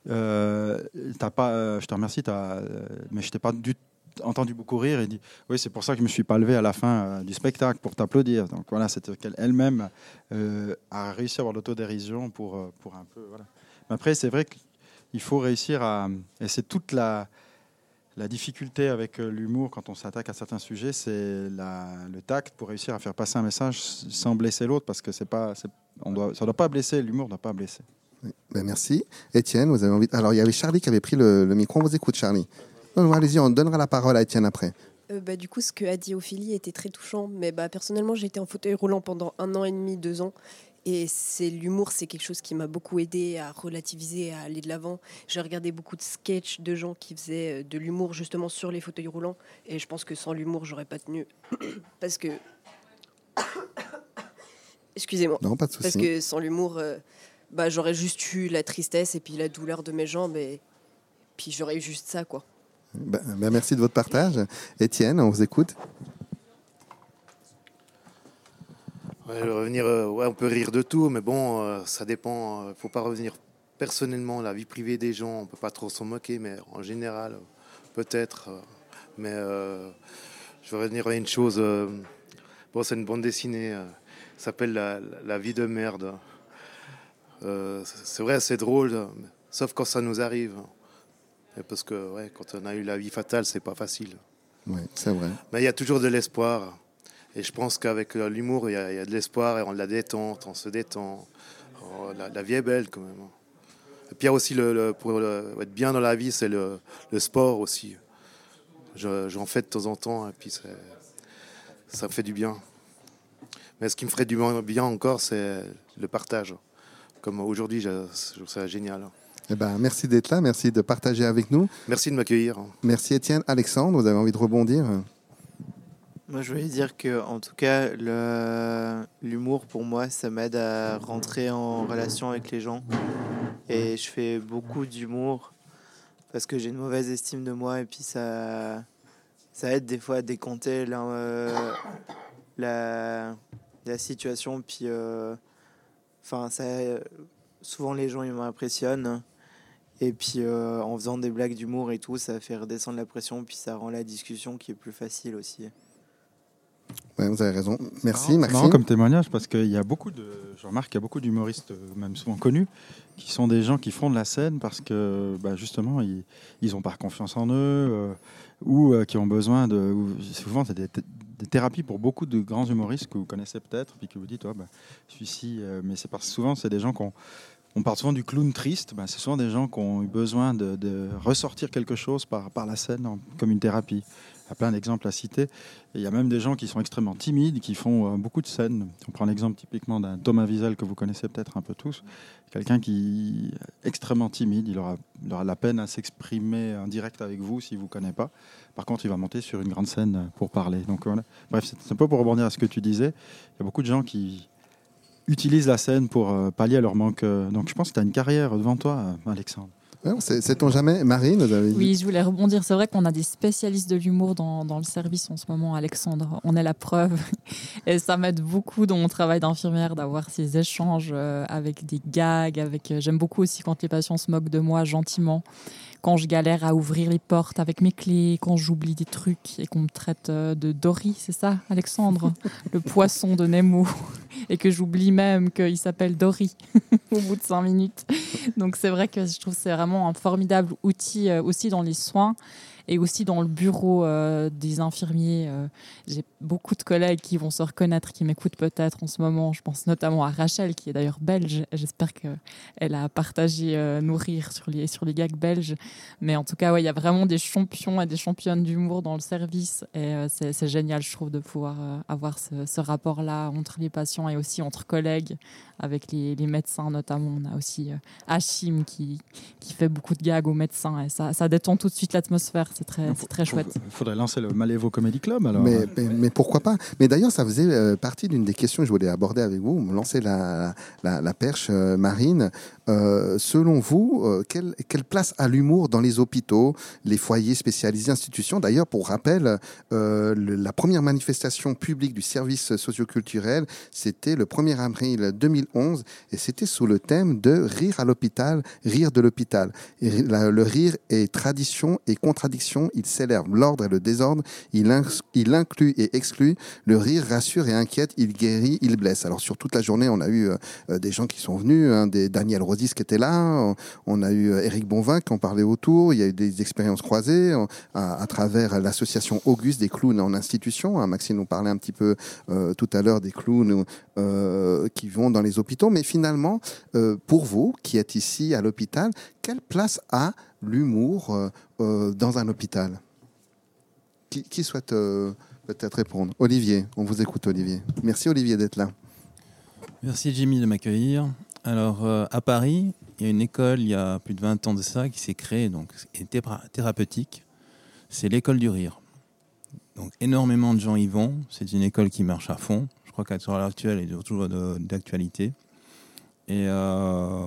euh, t'as pas, euh, je te remercie, t'as, euh, mais je t'ai pas du entendu beaucoup rire et dit oui, c'est pour ça que je me suis pas levé à la fin euh, du spectacle pour t'applaudir. Donc voilà, c'est qu'elle elle-même euh, a réussi à avoir l'autodérision pour euh, pour un peu voilà. Mais après, c'est vrai qu'il faut réussir à, et c'est toute la la difficulté avec l'humour quand on s'attaque à certains sujets, c'est la, le tact pour réussir à faire passer un message sans blesser l'autre, parce que c'est pas, c'est, on doit, ça doit pas blesser, l'humour ne doit pas blesser. Oui. Ben merci. Étienne, vous avez envie. Alors il y avait Charlie qui avait pris le, le micro. On vous écoute, Charlie. Non, non, allez-y, on donnera la parole à Étienne après. Euh, bah, du coup, ce que a dit Ophélie était très touchant. Mais bah, personnellement, j'ai été en fauteuil roulant pendant un an et demi, deux ans. Et c'est l'humour, c'est quelque chose qui m'a beaucoup aidé à relativiser, à aller de l'avant. J'ai regardé beaucoup de sketchs de gens qui faisaient de l'humour justement sur les fauteuils roulants. Et je pense que sans l'humour, j'aurais pas tenu. Parce que... Excusez-moi. Non, pas de souci. Parce que sans l'humour, euh, bah, j'aurais juste eu la tristesse et puis la douleur de mes jambes. Et puis j'aurais eu juste ça, quoi. Ben, ben merci de votre partage. Étienne, on vous écoute. Ouais, revenir, euh, ouais, on peut rire de tout, mais bon, euh, ça dépend. Il ne faut pas revenir personnellement, la vie privée des gens, on ne peut pas trop s'en moquer, mais en général, euh, peut-être. Euh, mais euh, je veux revenir à une chose. Euh, bon, c'est une bande dessinée, euh, ça s'appelle la, la, la vie de merde. Euh, c'est vrai, c'est drôle, sauf quand ça nous arrive. Et parce que ouais, quand on a eu la vie fatale, c'est pas facile. Oui, c'est vrai. Mais il y a toujours de l'espoir. Et je pense qu'avec l'humour, il y, y a de l'espoir et on la détente, on se détend. Oh, la, la vie est belle quand même. Et puis il y a aussi, le, le, pour le, être bien dans la vie, c'est le, le sport aussi. Je, j'en fais de temps en temps et puis c'est, ça me fait du bien. Mais ce qui me ferait du bien encore, c'est le partage. Comme aujourd'hui, je, je trouve ça génial. Eh ben, merci d'être là, merci de partager avec nous. Merci de m'accueillir. Merci Étienne. Alexandre, vous avez envie de rebondir ? Moi, je voulais dire que, en tout cas, le... l'humour, pour moi, ça m'aide à rentrer en relation avec les gens. Et je fais beaucoup d'humour parce que j'ai une mauvaise estime de moi. Et puis, ça, ça aide des fois à décompter la, euh, la... la situation. Puis, euh... enfin, ça... souvent, les gens, ils m'impressionnent. Et puis, euh, en faisant des blagues d'humour et tout, ça fait redescendre la pression. Puis, ça rend la discussion qui est plus facile aussi. Ouais, vous avez raison. Merci, c'est Maxime. marrant comme témoignage parce qu'il y a beaucoup de, je remarque qu'il y a beaucoup d'humoristes, même souvent connus, qui sont des gens qui font de la scène parce que bah, justement ils ils ont pas confiance en eux euh, ou euh, qui ont besoin de. Ou, souvent c'est des, des thérapies pour beaucoup de grands humoristes que vous connaissez peut-être puis que vous dites, oh, bah, celui-ci, euh, mais c'est parce que souvent c'est des gens qui ont. On parle souvent du clown triste, ben c'est souvent des gens qui ont eu besoin de, de ressortir quelque chose par, par la scène en, comme une thérapie. Il y a plein d'exemples à citer. Et il y a même des gens qui sont extrêmement timides, qui font euh, beaucoup de scènes. On prend l'exemple typiquement d'un Thomas Wiesel que vous connaissez peut-être un peu tous. Quelqu'un qui est extrêmement timide, il aura, il aura la peine à s'exprimer en direct avec vous s'il ne vous connaît pas. Par contre, il va monter sur une grande scène pour parler. Donc, voilà. Bref, c'est, c'est un peu pour rebondir à ce que tu disais. Il y a beaucoup de gens qui utilisent la scène pour euh, pallier à leur manque. Euh, donc je pense que tu as une carrière devant toi, euh, Alexandre. Ouais, c'est, sait-on jamais. Marine, vous avez dit... Oui, je voulais rebondir. C'est vrai qu'on a des spécialistes de l'humour dans, dans le service en ce moment, Alexandre. On est la preuve. Et ça m'aide beaucoup dans mon travail d'infirmière d'avoir ces échanges euh, avec des gags. Avec, euh, j'aime beaucoup aussi quand les patients se moquent de moi gentiment. Quand je galère à ouvrir les portes avec mes clés, quand j'oublie des trucs et qu'on me traite de Dory, c'est ça, Alexandre, le poisson de Nemo, et que j'oublie même qu'il s'appelle Dory au bout de cinq minutes. Donc c'est vrai que je trouve que c'est vraiment un formidable outil euh, aussi dans les soins et aussi dans le bureau euh, des infirmiers. Euh, j'ai beaucoup de collègues qui vont se reconnaître, qui m'écoutent peut-être en ce moment. Je pense notamment à Rachel, qui est d'ailleurs belge. J'espère qu'elle a partagé euh, nos rires sur les, sur les gags belges. Mais en tout cas, ouais, il y a vraiment des champions et des championnes d'humour dans le service. Et euh, c'est, c'est génial, je trouve, de pouvoir euh, avoir ce, ce rapport-là entre les patients et aussi entre collègues, avec les, les médecins notamment. On a aussi euh, Hachim qui, qui fait beaucoup de gags aux médecins. Et ça, ça détend tout de suite l'atmosphère. c'est très, c'est très chouette. Il faudrait lancer le Malévo Comedy Club alors. Mais, mais, mais pourquoi pas? Mais d'ailleurs, ça faisait euh, partie d'une des questions que je voulais aborder avec vous. Vous me lancez la, la, la perche, euh, Marine. Euh, selon vous, euh, quelle, quelle place a l'humour dans les hôpitaux, les foyers spécialisés, institutions? D'ailleurs, pour rappel, euh, le, la première manifestation publique du service socioculturel, c'était le premier avril deux mille onze, et c'était sous le thème de rire à l'hôpital, rire de l'hôpital. Et la, le rire est tradition et contradiction. Il célèbre l'ordre et le désordre. Il, inc- il inclut et exclut. Le rire rassure et inquiète. Il guérit, il blesse. Alors sur toute la journée, on a eu euh, des gens qui sont venus, hein, des Daniel Rodis qui était là. On, on a eu Éric Bonvin qui en parlait autour. Il y a eu des expériences croisées on, à, à travers l'association Auguste des clowns en institution. Hein, Maxime nous parlait un petit peu euh, tout à l'heure des clowns euh, qui vont dans les hôpitaux. Mais finalement, euh, pour vous qui êtes ici à l'hôpital, quelle place a l'humour euh, euh, dans un hôpital? Qui, qui souhaite euh, peut-être répondre? Olivier, on vous écoute, Olivier. Merci, Olivier, d'être là. Merci, Jimmy, de m'accueillir. Alors, euh, à Paris, il y a une école, il y a plus de vingt ans de ça, qui s'est créée, donc, et théra- thérapeutique. C'est l'école du rire. Donc, énormément de gens y vont. C'est une école qui marche à fond. Je crois qu'à l'heure actuelle, elle est toujours de- d'actualité. Et euh,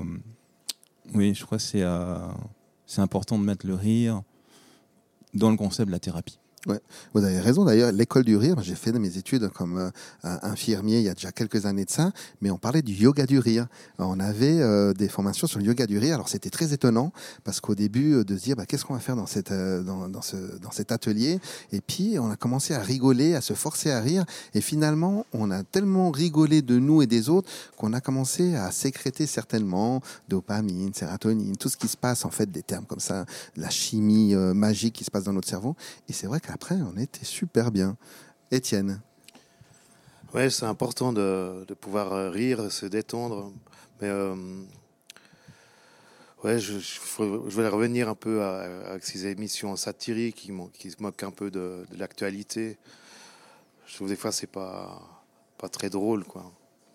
oui, je crois que c'est, euh, c'est important de mettre le rire dans le concept de la thérapie. Ouais, vous avez raison. D'ailleurs, l'école du rire, j'ai fait mes études comme euh, infirmier il y a déjà quelques années de ça, mais on parlait du yoga du rire. Alors, on avait euh, des formations sur le yoga du rire. Alors, c'était très étonnant parce qu'au début, euh, de se dire bah, qu'est-ce qu'on va faire dans, cette, euh, dans, dans, ce, dans cet atelier. Et puis, on a commencé à rigoler, à se forcer à rire. Et finalement, on a tellement rigolé de nous et des autres qu'on a commencé à sécréter certainement dopamine, sérotonine, tout ce qui se passe, en fait, des termes comme ça, la chimie euh, magique qui se passe dans notre cerveau. Et c'est vrai qu'à après, on était super bien. Étienne. Ouais, c'est important de, de pouvoir rire, se détendre. Mais euh, ouais, je, je, je voulais revenir un peu à, à ces émissions satiriques qui, qui se moquent un peu de, de l'actualité. Je trouve des fois c'est pas pas très drôle, quoi.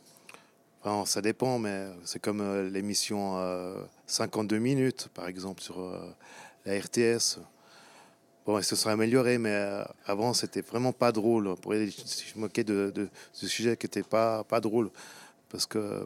Enfin, ça dépend, mais c'est comme euh, l'émission euh, cinquante-deux minutes, par exemple, sur euh, la R T S. Bon, ils se sont améliorés, mais euh, avant, c'était vraiment pas drôle. On pourrait se moquer de, de ce sujet qui n'était pas, pas drôle. Parce que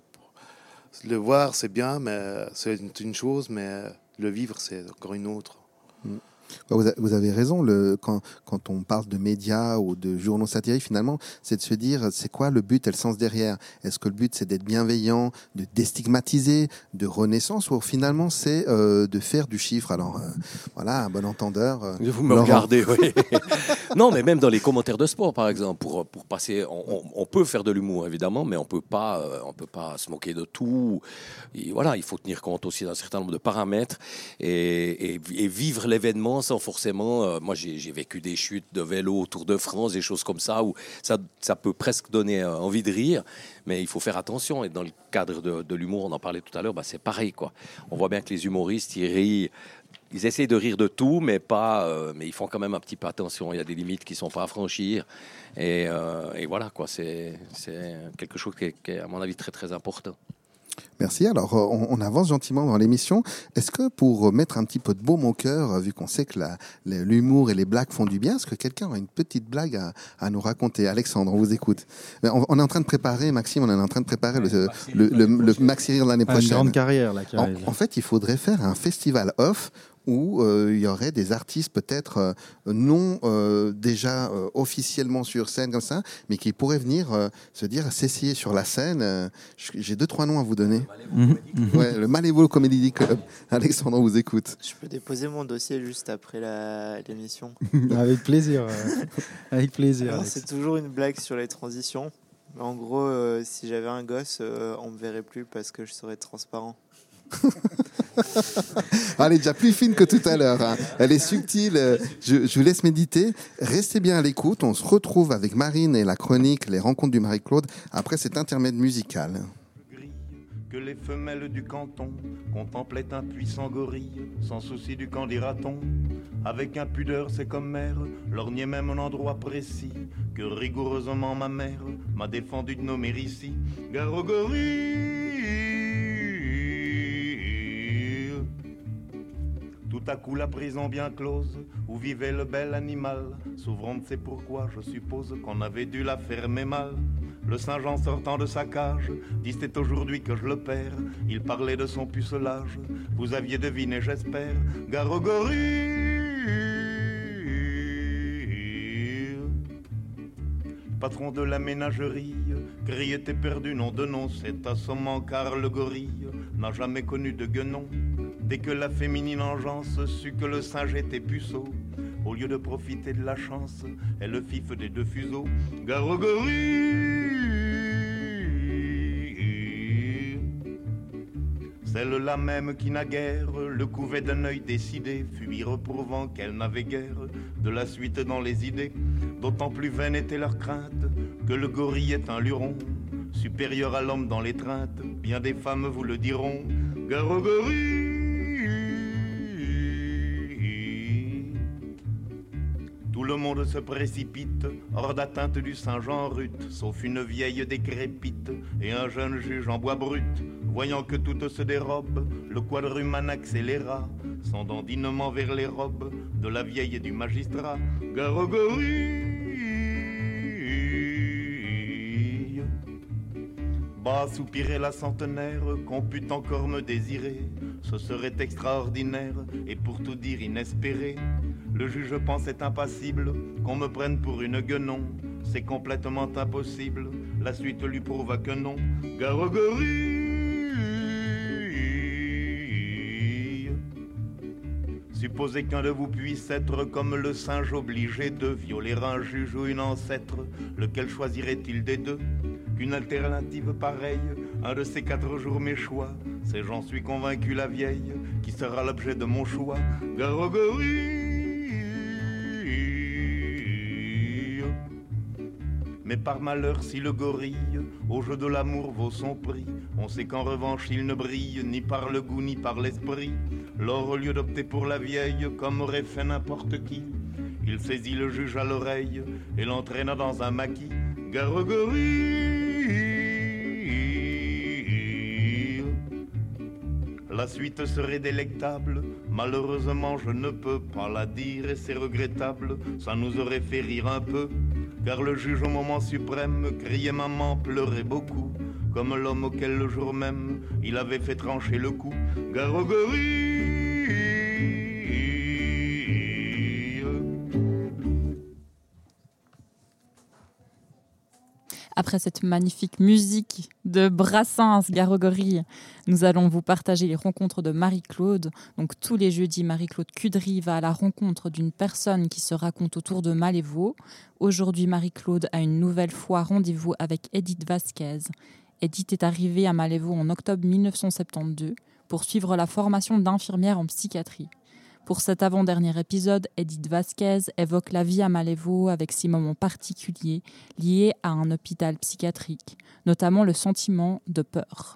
le voir, c'est bien, mais c'est une chose, mais le vivre, c'est encore une autre. Mmh. Vous avez raison, le, quand, quand on parle de médias ou de journaux satiriques, finalement, c'est de se dire, c'est quoi le but et le sens derrière? Est-ce que le but, c'est d'être bienveillant, de déstigmatiser, de renaissance, ou finalement, c'est euh, de faire du chiffre? Alors, euh, voilà, un bon entendeur. Euh, Vous me Laurent. regardez, oui. Non, mais même dans les commentaires de sport, par exemple, pour, pour passer, on, on, on peut faire de l'humour, évidemment, mais on peut pas, euh, on peut pas se moquer de tout. Et voilà, il faut tenir compte aussi d'un certain nombre de paramètres et, et, et vivre l'événement sans forcément... Euh, moi, j'ai, j'ai vécu des chutes de vélo au Tour de France, des choses comme ça, où ça, ça peut presque donner euh, envie de rire, mais il faut faire attention. Et dans le cadre de, de l'humour, on en parlait tout à l'heure, bah, c'est pareil, quoi. On voit bien que les humoristes, ils rient... Ils essayent de rire de tout, mais pas, euh, mais ils font quand même un petit peu attention. Il y a des limites qui ne sont pas à franchir. Et, euh, et voilà, quoi. C'est, c'est quelque chose qui est, qui est, à mon avis, très, très important. Merci. Alors, on, on avance gentiment dans l'émission. Est-ce que pour mettre un petit peu de baume au cœur, vu qu'on sait que la, l'humour et les blagues font du bien, est-ce que quelqu'un a une petite blague à, à nous raconter? Alexandre, on vous écoute. On, on est en train de préparer, Maxime, on est en train de préparer le, le, le, le, le Maxi Rire de l'année prochaine. Une grande carrière, là, qui en, arrive. en fait, il faudrait faire un festival off où euh, il y aurait des artistes peut-être euh, non euh, déjà euh, officiellement sur scène comme ça, mais qui pourraient venir euh, se dire s'essayer sur la scène. Euh, j'ai deux, trois noms à vous donner. Mmh. Ouais, le Malévo Comedy Club. Alexandre, on vous écoute. Je peux déposer mon dossier juste après la, l'émission. Avec plaisir. Euh, avec plaisir. Alors, Alex. c'est toujours une blague sur les transitions. En gros, euh, si j'avais un gosse, euh, on me verrait plus parce que je serais transparent. Elle est déjà plus fine que tout à l'heure. Hein. Elle est subtile. Je, je vous laisse méditer. Restez bien à l'écoute. On se retrouve avec Marine et la chronique Les Rencontres du Marie-Claude après cet intermède musical. Que les femelles du canton contemplaient un puissant gorille, sans souci du camp dira-t-on. Avec impudeur, c'est comme mère, lorgnait même un endroit précis, que rigoureusement ma mère m'a défendu de nommer ici. Gare au gorille. Tout tout à coup la prison bien close, où vivait le bel animal, s'ouvrant de ses pourquoi, je suppose qu'on avait dû la fermer mal. Le Saint-Jean sortant de sa cage, dit c'est aujourd'hui que je le perds, il parlait de son pucelage, vous aviez deviné j'espère, Garogori. Patron de la ménagerie, criait était perdu, nom de nom, c'est assommant car le gorille n'a jamais connu de guenon. Dès que la féminine engeance sut que le singe était puceau, au lieu de profiter de la chance, elle le fif des deux fuseaux. Garogori. Celle-là même qui naguère le couvait d'un œil décidé, fut lui reprouvant qu'elle n'avait guère de la suite dans les idées. D'autant plus vaine était leur crainte que le gorille est un luron, supérieur à l'homme dans l'étreinte. Bien des femmes vous le diront. Garogori. Tout le monde se précipite hors d'atteinte du Saint-Jean rut, sauf une vieille décrépite et un jeune juge en bois brut. Voyant que tout se dérobe, le quadrumane accéléra son dandinement vers les robes de la vieille et du magistrat. Garogori. Bas soupirait la centenaire, qu'on pût encore me désirer, ce serait extraordinaire et pour tout dire inespéré. Le juge pensait impassible qu'on me prenne pour une guenon, c'est complètement impossible, la suite lui prouva que non. Garogori. Supposez qu'un de vous puisse être comme le singe obligé de violer un juge ou une ancêtre, lequel choisirait-il des deux? Qu'une alternative pareille, un de ces quatre jours mes choix, c'est j'en suis convaincu la vieille, qui sera l'objet de mon choix. Garogori. Mais par malheur si le gorille au jeu de l'amour vaut son prix, on sait qu'en revanche il ne brille ni par le goût ni par l'esprit. Lors au lieu d'opter pour la vieille comme aurait fait n'importe qui, il saisit le juge à l'oreille et l'entraîna dans un maquis. Garogori. La suite serait délectable, malheureusement je ne peux pas la dire et c'est regrettable, ça nous aurait fait rire un peu, car le juge au moment suprême criait maman, pleurait beaucoup, comme l'homme auquel le jour même il avait fait trancher le cou. Garogori. Après cette magnifique musique de Brassens, Garogori, nous allons vous partager les rencontres de Marie-Claude. Donc tous les jeudis, Marie-Claude Cudry va à la rencontre d'une personne qui se raconte autour de Malévo. Aujourd'hui, Marie-Claude a une nouvelle fois rendez-vous avec Edith Vasquez. Edith est arrivée à Malévo en octobre mille neuf cent soixante-douze pour suivre la formation d'infirmière en psychiatrie. Pour cet avant-dernier épisode, Edith Vasquez évoque la vie à Malévo avec ses moments particuliers liés à un hôpital psychiatrique, notamment le sentiment de peur.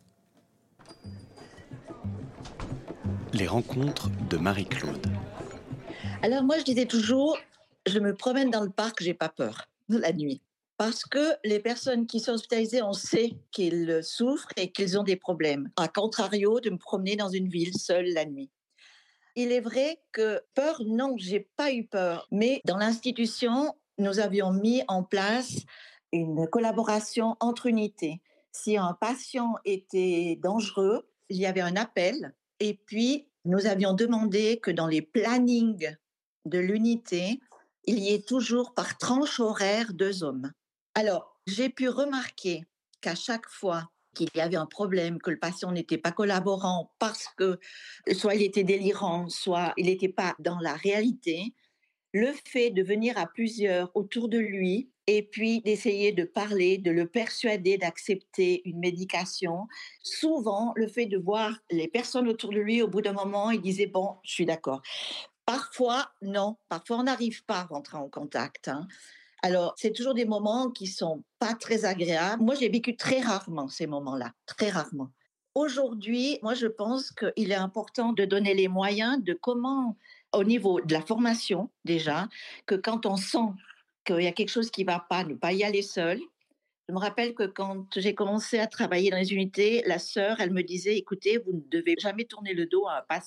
Les rencontres de Marie-Claude. Alors moi, je disais toujours, je me promène dans le parc, j'ai pas peur la nuit. Parce que les personnes qui sont hospitalisées, on sait qu'ils souffrent et qu'ils ont des problèmes. À contrario de me promener dans une ville seule la nuit. Il est vrai que peur, non, j'ai pas eu peur. Mais dans l'institution, nous avions mis en place une collaboration entre unités. Si un patient était dangereux, il y avait un appel. Et puis, nous avions demandé que dans les plannings de l'unité, il y ait toujours par tranche horaire deux hommes. Alors, j'ai pu remarquer qu'à chaque fois qu'il y avait un problème, que le patient n'était pas collaborant parce que soit il était délirant, soit il n'était pas dans la réalité, le fait de venir à plusieurs autour de lui et puis d'essayer de parler, de le persuader d'accepter une médication, souvent le fait de voir les personnes autour de lui, au bout d'un moment, il disait « bon, je suis d'accord ». Parfois, non, parfois on n'arrive pas à rentrer en contact, hein. Alors, c'est toujours des moments qui sont pas très agréables. Moi, j'ai vécu très rarement ces moments-là, très rarement. Aujourd'hui, moi, je pense qu'il est important de donner les moyens de comment, au niveau de la formation déjà, que quand on sent qu'il y a quelque chose qui ne va pas, ne pas y aller seul. Je me rappelle que quand j'ai commencé à travailler dans les unités, la sœur, elle me disait, écoutez, vous ne devez jamais tourner le dos à un patient.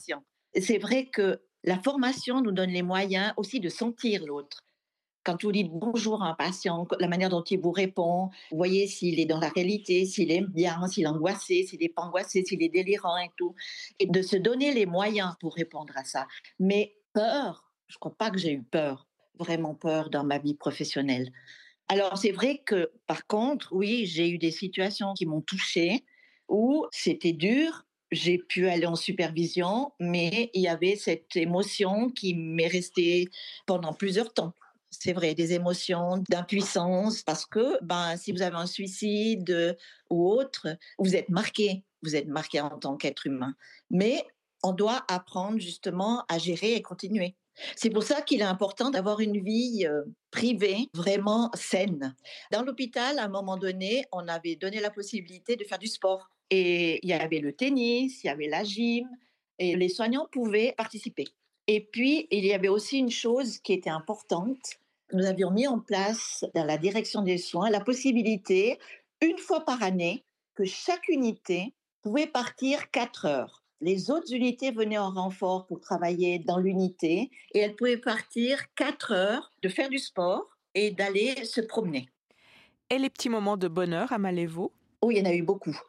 c'est vrai que la formation nous donne les moyens aussi de sentir l'autre. Quand vous dites bonjour à un patient, la manière dont il vous répond, vous voyez s'il est dans la réalité, s'il aime bien, s'il est angoissé, s'il n'est pas angoissé, s'il est délirant et tout. Et de se donner les moyens pour répondre à ça. Mais peur, je ne crois pas que j'ai eu peur, vraiment peur dans ma vie professionnelle. Alors c'est vrai que par contre, oui, j'ai eu des situations qui m'ont touchée, où c'était dur. J'ai pu aller en supervision, mais il y avait cette émotion qui m'est restée pendant plusieurs temps. C'est vrai, des émotions d'impuissance, parce que ben, si vous avez un suicide euh, ou autre, vous êtes marqué, vous êtes marqué en tant qu'être humain. Mais on doit apprendre justement à gérer et continuer. C'est pour ça qu'il est important d'avoir une vie euh, privée vraiment saine. Dans l'hôpital, à un moment donné, on avait donné la possibilité de faire du sport. Et il y avait le tennis, il y avait la gym, et les soignants pouvaient participer. Et puis, il y avait aussi une chose qui était importante. Nous avions mis en place, dans la direction des soins, la possibilité, une fois par année, que chaque unité pouvait partir quatre heures. Les autres unités venaient en renfort pour travailler dans l'unité et elles pouvaient partir quatre heures de faire du sport et d'aller se promener. Et les petits moments de bonheur à Malévo? Oh, il y en a eu beaucoup.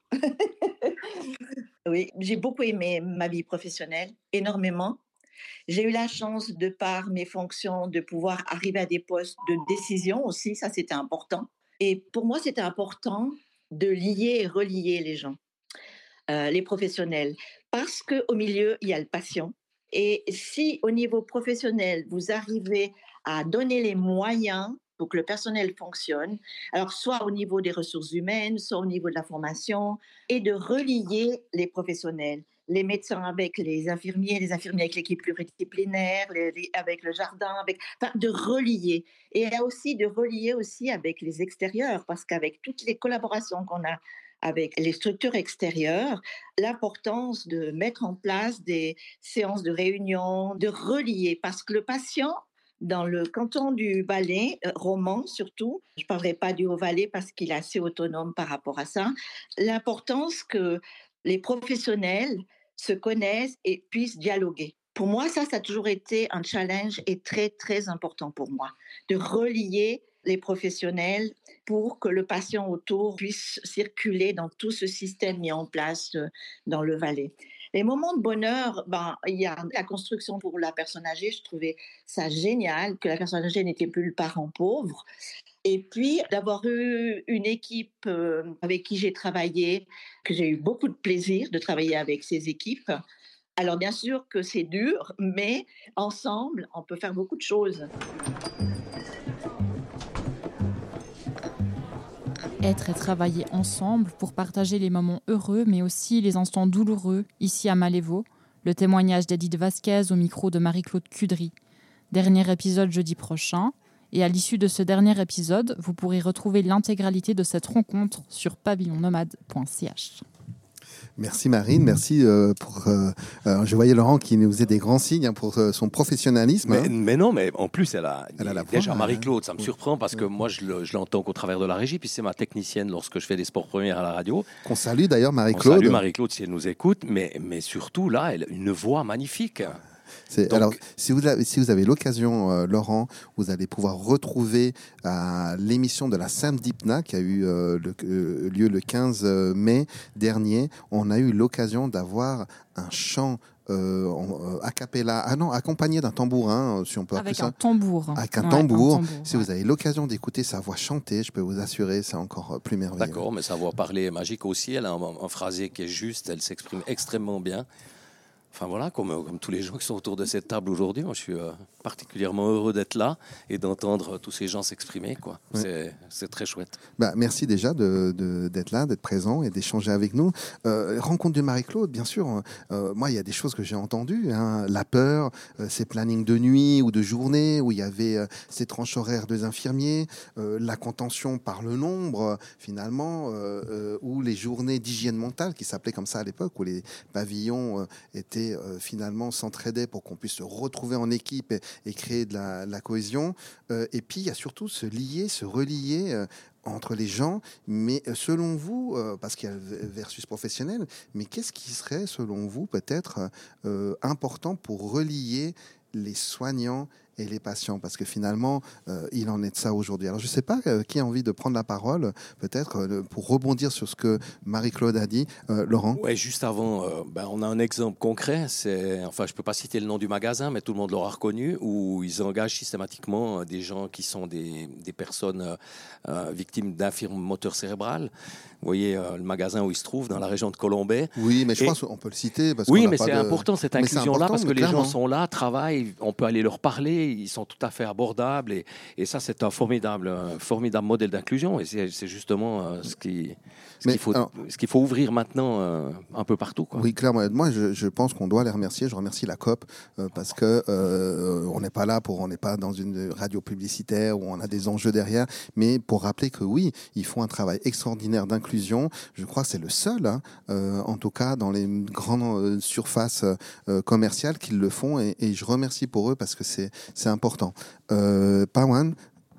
Oui, j'ai beaucoup aimé ma vie professionnelle, énormément. J'ai eu la chance, de par mes fonctions, de pouvoir arriver à des postes de décision aussi, ça c'était important. Et pour moi, c'était important de lier et relier les gens, euh, les professionnels, parce qu'au milieu, il y a le patient. Et si au niveau professionnel, vous arrivez à donner les moyens pour que le personnel fonctionne, alors soit au niveau des ressources humaines, soit au niveau de la formation, et de relier les professionnels, les médecins avec les infirmiers, les infirmiers avec l'équipe pluridisciplinaire, les, les, avec le jardin, avec, enfin, de relier. Et aussi de relier aussi avec les extérieurs, parce qu'avec toutes les collaborations qu'on a avec les structures extérieures, l'importance de mettre en place des séances de réunion, de relier, parce que le patient, dans le canton du Valais, euh, Romand surtout, je ne parlerai pas du Haut-Valais parce qu'il est assez autonome par rapport à ça, l'importance que les professionnels se connaissent et puissent dialoguer. Pour moi, ça, ça a toujours été un challenge et très, très important pour moi, de relier les professionnels pour que le patient autour puisse circuler dans tout ce système mis en place euh, dans le Valais. Les moments de bonheur, ben, il y a la construction pour la personne âgée, je trouvais ça génial, que la personne âgée n'était plus le parent pauvre. Et puis, d'avoir eu une équipe euh, avec qui j'ai travaillé, que j'ai eu beaucoup de plaisir de travailler avec ces équipes. Alors, bien sûr que c'est dur, mais ensemble, on peut faire beaucoup de choses. Être et travailler ensemble pour partager les moments heureux, mais aussi les instants douloureux, ici à Malévo. Le témoignage d'Edith Vasquez au micro de Marie-Claude Cudry. Dernier épisode jeudi prochain. Et à l'issue de ce dernier épisode, vous pourrez retrouver l'intégralité de cette rencontre sur pavillon nomade point c h. Merci Marine, merci euh, pour... Euh, euh, je voyais Laurent qui nous faisait des grands signes hein, pour euh, son professionnalisme. Mais, hein. mais non, mais en plus, elle a, elle a la déjà pointe, Marie-Claude, ça me oui. surprend parce que moi, je, le, je l'entends qu'au travers de la régie, puis c'est ma technicienne lorsque je fais des sports premières à la radio. Qu'on salue d'ailleurs Marie-Claude. On salue Marie-Claude si elle nous écoute, mais, mais surtout là, elle a une voix magnifique. C'est, Donc, alors, si vous avez, si vous avez l'occasion, euh, Laurent, vous allez pouvoir retrouver euh, l'émission de la Saint-Dipna qui a eu euh, le, euh, lieu le quinze mai dernier. On a eu l'occasion d'avoir un chant euh, en, euh, a cappella, ah non, accompagné d'un tambourin, si on peut appeler Avec ça. un tambour. Avec un Ouais, tambour. un tambour, si ouais. vous avez l'occasion d'écouter sa voix chanter, je peux vous assurer, c'est encore plus merveilleux. D'accord, mais sa voix parler est magique aussi. Elle a un, un phrasé qui est juste, elle s'exprime extrêmement bien. Enfin voilà, comme, comme tous les gens qui sont autour de cette table aujourd'hui, moi je suis euh, particulièrement heureux d'être là et d'entendre tous ces gens s'exprimer, quoi. Ouais. C'est, c'est très chouette. Bah, merci déjà de, de, d'être là, d'être présent et d'échanger avec nous. Euh, rencontre de Marie-Claude, bien sûr. Euh, moi, il y a des choses que j'ai entendues. Hein. La peur, euh, ces plannings de nuit ou de journée où il y avait euh, ces tranches horaires des infirmiers, euh, la contention par le nombre, euh, finalement, euh, euh, ou les journées d'hygiène mentale qui s'appelaient comme ça à l'époque, où les pavillons euh, étaient et euh, finalement s'entraidaient pour qu'on puisse se retrouver en équipe et, et créer de la, la cohésion. Euh, et puis il y a surtout se lier, se relier euh, entre les gens. Mais selon vous, euh, parce qu'il y a le versus professionnel, mais qu'est-ce qui serait selon vous peut-être euh, important pour relier les soignants et les patients, parce que finalement, euh, il en est de ça aujourd'hui. Alors, je ne sais pas euh, qui a envie de prendre la parole, peut-être, euh, pour rebondir sur ce que Marie-Claude a dit. Euh, Laurent ? Ouais, juste avant, euh, ben, on a un exemple concret. C'est, enfin, je ne peux pas citer le nom du magasin, mais tout le monde l'aura reconnu, où ils engagent systématiquement des gens qui sont des, des personnes euh, euh, victimes d'infirmes moteur cérébral. Vous voyez euh, le magasin où il se trouve, dans la région de Colombay. Oui, mais je et... pense qu'on peut le citer. Parce oui, qu'on mais pas c'est de... important, cette mais inclusion-là, important, parce que les clairement. gens sont là, travaillent, on peut aller leur parler, ils sont tout à fait abordables. Et, et ça, c'est un formidable, un formidable modèle d'inclusion. Et c'est, c'est justement euh, ce, qui, ce, Mais, qu'il faut, alors, ce qu'il faut ouvrir maintenant euh, un peu partout, quoi. Oui, clairement. Moi, je, je pense qu'on doit les remercier. Je remercie la C O P euh, parce que euh, on n'est pas là pour, on n'est pas dans une radio publicitaire où on a des enjeux derrière, mais pour rappeler que oui, ils font un travail extraordinaire d'inclusion. Je crois que c'est le seul, hein, euh, en tout cas dans les grandes euh, surfaces euh, commerciales qu'ils le font, et, et je remercie pour eux parce que c'est c'est important. Euh, Pawan,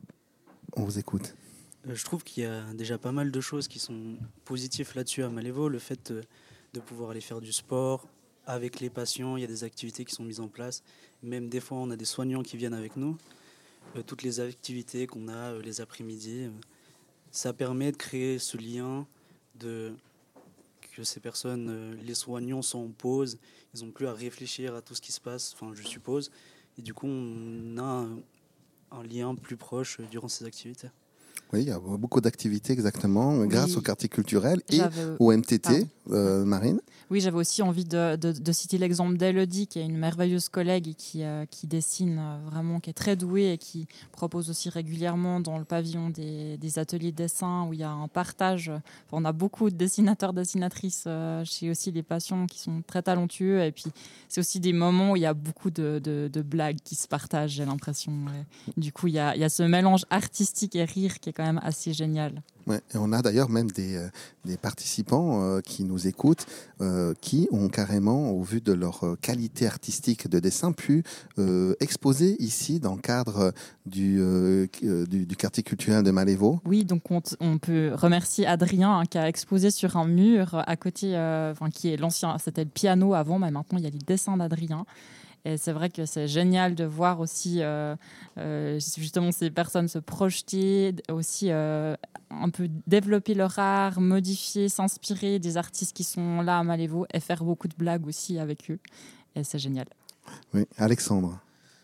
on vous écoute. Je trouve qu'il y a déjà pas mal de choses qui sont positives là-dessus à Malévo. Le fait de, de pouvoir aller faire du sport avec les patients, il y a des activités qui sont mises en place. Même des fois, on a des soignants qui viennent avec nous. Euh, toutes les activités qu'on a euh, les après-midi, euh, ça permet de créer ce lien, de, que ces personnes, euh, les soignants sont en pause, ils n'ont plus à réfléchir à tout ce qui se passe, enfin je suppose. Et du coup, on a un, un lien plus proche euh, durant ces activités. Oui, il y a beaucoup d'activités exactement, oui. grâce au quartier culturel et J'avais... au M T T, euh, Marine. Oui, j'avais aussi envie de, de, de citer l'exemple d'Elodie, qui est une merveilleuse collègue et qui, euh, qui dessine vraiment, qui est très douée et qui propose aussi régulièrement dans le pavillon des, des ateliers de dessin où il y a un partage. Enfin, on a beaucoup de dessinateurs, dessinatrices euh, chez aussi les patients qui sont très talentueux. Et puis, c'est aussi des moments où il y a beaucoup de, de, de blagues qui se partagent, j'ai l'impression. Et du coup, il y a, il y a ce mélange artistique et rire qui est quand même assez génial. Ouais, et on a d'ailleurs même des, euh, des participants euh, qui nous écoutent, euh, qui ont carrément, au vu de leur euh, qualité artistique de dessin, pu euh, exposer ici dans le cadre du, euh, du, du quartier culturel de Malévo. Oui, donc on, t- on peut remercier Adrien hein, qui a exposé sur un mur à côté, euh, enfin, qui est l'ancien, c'était le piano avant, mais maintenant il y a les dessins d'Adrien. Et c'est vrai que c'est génial de voir aussi euh, euh, justement ces personnes se projeter, aussi euh, un peu développer leur art, modifier, s'inspirer des artistes qui sont là à Malévo et faire beaucoup de blagues aussi avec eux. Et c'est génial. Oui, Alexandre.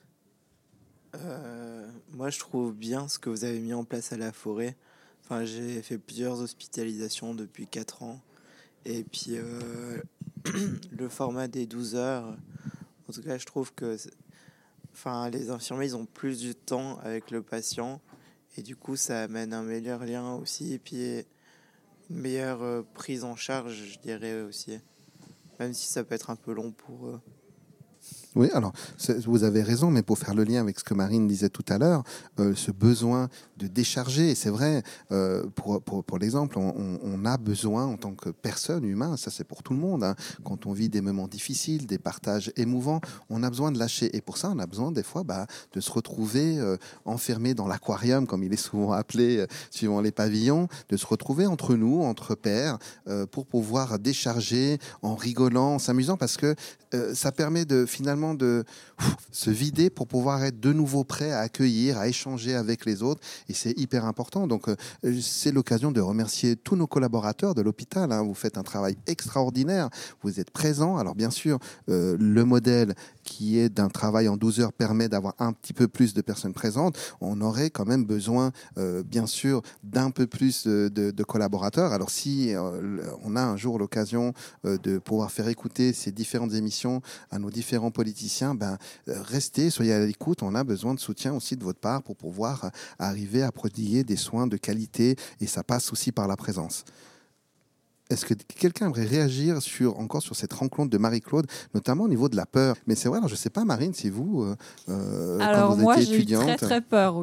Euh, moi, je trouve bien ce que vous avez mis en place à la forêt. Enfin, j'ai fait plusieurs hospitalisations depuis quatre ans. Et puis, euh, le format des douze heures... En tout cas, je trouve que enfin, les infirmiers, ils ont plus du temps avec le patient. Et du coup, ça amène un meilleur lien aussi. Et puis, une meilleure euh, prise en charge, je dirais aussi. Même si ça peut être un peu long pour eux. Oui, alors, vous avez raison, mais pour faire le lien avec ce que Marine disait tout à l'heure, euh, ce besoin de décharger, c'est vrai, euh, pour, pour, pour l'exemple, on, on a besoin en tant que personne humaine, ça c'est pour tout le monde, hein, quand on vit des moments difficiles, des partages émouvants, on a besoin de lâcher. Et pour ça, on a besoin des fois bah, de se retrouver euh, enfermé dans l'aquarium, comme il est souvent appelé, euh, suivant les pavillons, de se retrouver entre nous, entre pairs, euh, pour pouvoir décharger en rigolant, en s'amusant, parce que euh, ça permet de finalement de ouf, se vider pour pouvoir être de nouveau prêt à accueillir, à échanger avec les autres, et c'est hyper important. Donc euh, c'est l'occasion de remercier tous nos collaborateurs de l'hôpital, hein. Vous faites un travail extraordinaire, vous êtes présents. Alors bien sûr, euh, le modèle qui est d'un travail en douze heures permet d'avoir un petit peu plus de personnes présentes. On aurait quand même besoin, euh, bien sûr, d'un peu plus de, de, de collaborateurs. Alors si euh, on a un jour l'occasion euh, de pouvoir faire écouter ces différentes émissions à nos différents politiciens, ben, euh, restez, soyez à l'écoute. On a besoin de soutien aussi de votre part pour pouvoir arriver à prodiguer des soins de qualité, et ça passe aussi par la présence. Est-ce que quelqu'un aimerait réagir sur, encore sur cette rencontre de Marie-Claude, notamment au niveau de la peur? Mais c'est vrai, alors je ne sais pas, Marine, si vous, euh, alors quand vous moi, étiez j'ai eu étudiante... très très peur, oui.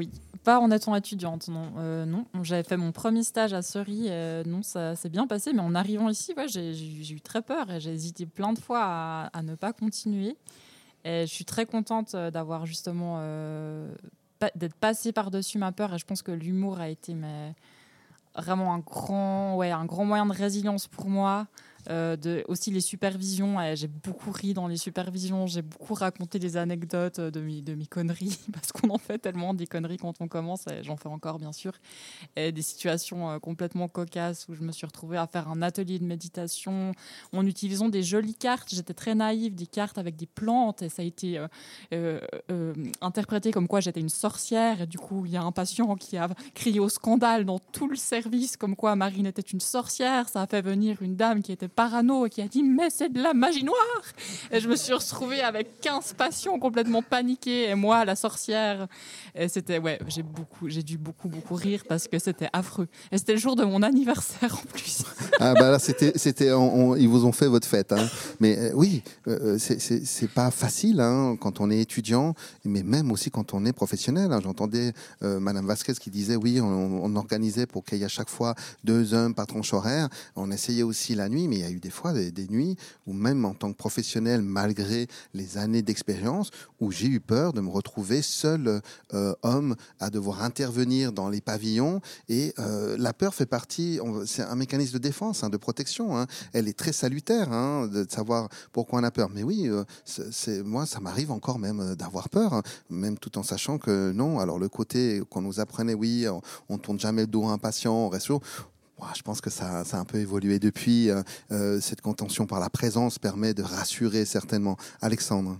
Pas en étant étudiante, non. Euh, non. J'avais fait mon premier stage à Ceris, euh, non, ça s'est bien passé, mais en arrivant ici, ouais, j'ai, j'ai, j'ai eu très peur et j'ai hésité plein de fois à, à ne pas continuer. Et je suis très contente d'avoir justement euh, pa- d'être passée par-dessus ma peur, et je pense que l'humour a été mais, vraiment un grand, ouais, un grand moyen de résilience pour moi. Euh, de, aussi les supervisions, et j'ai beaucoup ri dans les supervisions, j'ai beaucoup raconté des anecdotes de mes, de mes conneries, parce qu'on en fait tellement des conneries quand on commence, et j'en fais encore bien sûr, et des situations euh, complètement cocasses où je me suis retrouvée à faire un atelier de méditation en utilisant des jolies cartes. J'étais très naïve, des cartes avec des plantes, et ça a été euh, euh, euh, interprété comme quoi j'étais une sorcière, et du coup il y a un patient qui a crié au scandale dans tout le service comme quoi Marine était une sorcière. Ça a fait venir une dame qui était parano et qui a dit mais c'est de la magie noire, et je me suis retrouvée avec quinze patients complètement paniqués et moi la sorcière, et c'était ouais j'ai beaucoup j'ai dû beaucoup beaucoup rire parce que c'était affreux, et c'était le jour de mon anniversaire en plus. Ah bah là c'était c'était on, on, ils vous ont fait votre fête hein. Mais euh, oui euh, c'est, c'est c'est pas facile hein, quand on est étudiant, mais même aussi quand on est professionnel hein. J'entendais euh, Madame Vasquez qui disait oui on, on organisait pour qu'il y ait à chaque fois deux hommes par tranche horaire, on essayait aussi la nuit, mais il y a eu des fois des, des nuits où même en tant que professionnel, malgré les années d'expérience, où j'ai eu peur de me retrouver seul euh, homme à devoir intervenir dans les pavillons. Et euh, la peur fait partie, on, c'est un mécanisme de défense, hein, de protection. Hein. Elle est très salutaire hein, de savoir pourquoi on a peur. Mais oui, euh, c'est, c'est, moi, ça m'arrive encore même d'avoir peur, hein, même tout en sachant que non. Alors le côté qu'on nous apprenait, oui, on, on tourne jamais le dos à un patient, on reste chaud. Je pense que ça, ça a un peu évolué depuis. Euh, cette contention par la présence permet de rassurer certainement. Alexandre.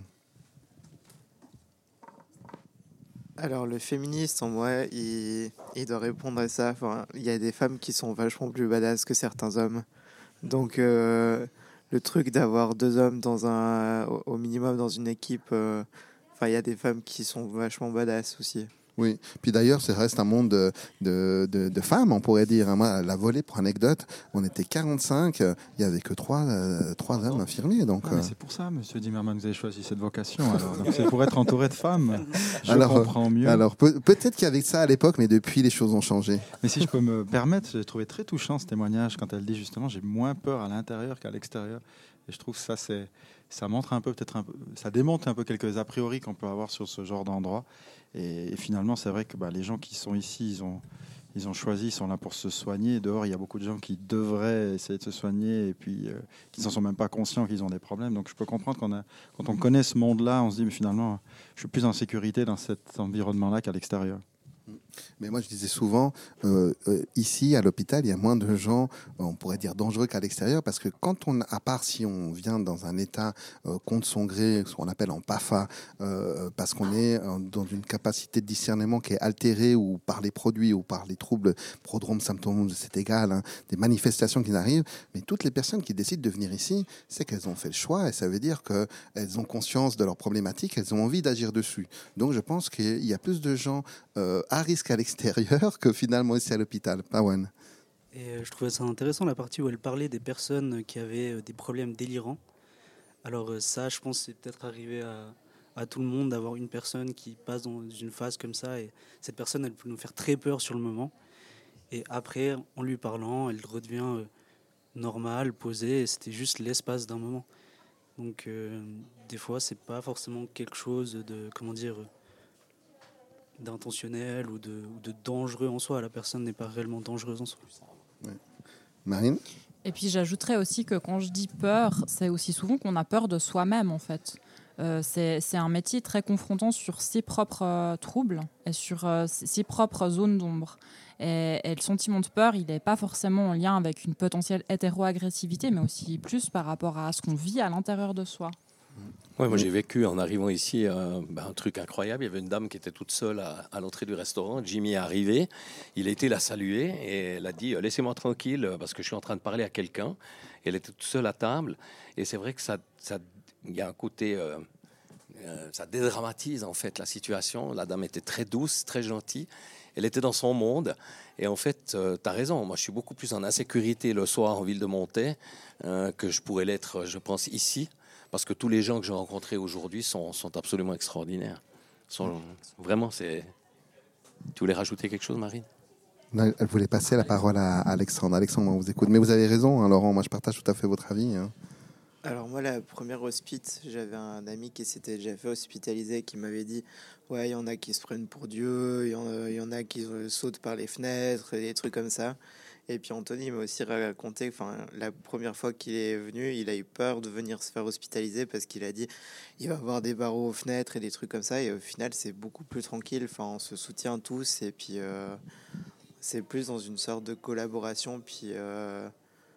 Alors le féministe en moi, il, il doit répondre à ça. Enfin, il y a des femmes qui sont vachement plus badass que certains hommes. Donc euh, le truc d'avoir deux hommes dans un, au minimum dans une équipe, euh, enfin, il y a des femmes qui sont vachement badass aussi. Oui, puis d'ailleurs, ça reste un monde de, de, de, de femmes, on pourrait dire. Moi, la volée, pour anecdote, on était quarante-cinq, il n'y avait que trois, euh, trois hommes infirmiers. Donc, ah, mais c'est pour ça, Monsieur Zimmermann, vous avez choisi cette vocation. Alors. Donc, c'est pour être entouré de femmes. Je alors, comprends mieux. Alors, peut, peut-être qu'il y avait ça à l'époque, mais depuis, les choses ont changé. Mais si je peux me permettre, j'ai trouvé très touchant ce témoignage quand elle dit justement j'ai moins peur à l'intérieur qu'à l'extérieur. Et je trouve que ça, c'est, ça montre un peu, peut-être un peu, ça démonte un peu quelques a priori qu'on peut avoir sur ce genre d'endroit. Et, et finalement, c'est vrai que bah, les gens qui sont ici, ils ont, ils ont choisi, ils sont là pour se soigner. Dehors, il y a beaucoup de gens qui devraient essayer de se soigner et puis euh, qui n'en sont même pas conscients qu'ils ont des problèmes. Donc, je peux comprendre qu'on a, quand on connaît ce monde-là, on se dit, mais finalement, je suis plus en sécurité dans cet environnement-là qu'à l'extérieur. Mais moi, je disais souvent, euh, euh, ici, à l'hôpital, il y a moins de gens, on pourrait dire dangereux qu'à l'extérieur, parce que quand on, à part si on vient dans un état euh, contre son gré, ce qu'on appelle en P A F A, euh, parce qu'on est dans une capacité de discernement qui est altérée, ou par les produits, ou par les troubles prodromes, symptômes, c'est égal, hein, des manifestations qui arrivent, mais toutes les personnes qui décident de venir ici, c'est qu'elles ont fait le choix, et ça veut dire qu'elles ont conscience de leurs problématiques, elles ont envie d'agir dessus. Donc, je pense qu'il y a plus de gens euh, à risque à l'extérieur que finalement ici à l'hôpital. Pawan. Et euh, je trouvais ça intéressant la partie où elle parlait des personnes qui avaient euh, des problèmes délirants. Alors euh, ça, je pense, c'est peut-être arrivé à, à tout le monde d'avoir une personne qui passe dans une phase comme ça, et cette personne, elle peut nous faire très peur sur le moment. Et après, en lui parlant, elle redevient euh, normale, posée, et c'était juste l'espace d'un moment. Donc euh, des fois, c'est pas forcément quelque chose de, comment dire, d'intentionnel ou de, ou de dangereux en soi. La personne n'est pas réellement dangereuse en soi. Ouais. Marine ? Et puis j'ajouterais aussi que quand je dis peur, c'est aussi souvent qu'on a peur de soi-même en fait. Euh, c'est, c'est un métier très confrontant sur ses propres euh, troubles et sur euh, ses propres zones d'ombre. Et, et le sentiment de peur, il n'est pas forcément en lien avec une potentielle hétéro-agressivité, mais aussi plus par rapport à ce qu'on vit à l'intérieur de soi. Ouais, moi j'ai vécu en arrivant ici euh, ben, un truc incroyable. Il y avait une dame qui était toute seule à, à l'entrée du restaurant. Jimmy est arrivé, il a été la saluer et elle a dit laissez-moi tranquille parce que je suis en train de parler à quelqu'un. Et elle était toute seule à table et c'est vrai que ça, ça, il y a un côté, euh, euh, ça dédramatise en fait la situation. La dame était très douce, très gentille. Elle était dans son monde et en fait, euh, tu as raison. Moi, je suis beaucoup plus en insécurité le soir en ville de Montaix euh, que je pourrais l'être, je pense, ici. Parce que tous les gens que j'ai rencontrés aujourd'hui sont, sont absolument extraordinaires. Sont, vraiment, c'est... Tu voulais rajouter quelque chose, Marine ? Non, elle voulait passer la parole à Alexandre. Alexandre, on vous écoute. Mais vous avez raison, hein, Laurent. Moi, je partage tout à fait votre avis. Hein. Alors moi, la première hospite, j'avais un ami qui s'était déjà fait hospitaliser, qui m'avait dit « Ouais, il y en a qui se prennent pour Dieu, il y, en- il y en a qui euh, sautent par les fenêtres, et des trucs comme ça. » Et puis Anthony m'a aussi raconté, enfin, la première fois qu'il est venu, il a eu peur de venir se faire hospitaliser parce qu'il a dit il va avoir des barreaux aux fenêtres et des trucs comme ça. Et au final, c'est beaucoup plus tranquille. Enfin, on se soutient tous et puis euh, c'est plus dans une sorte de collaboration puis euh,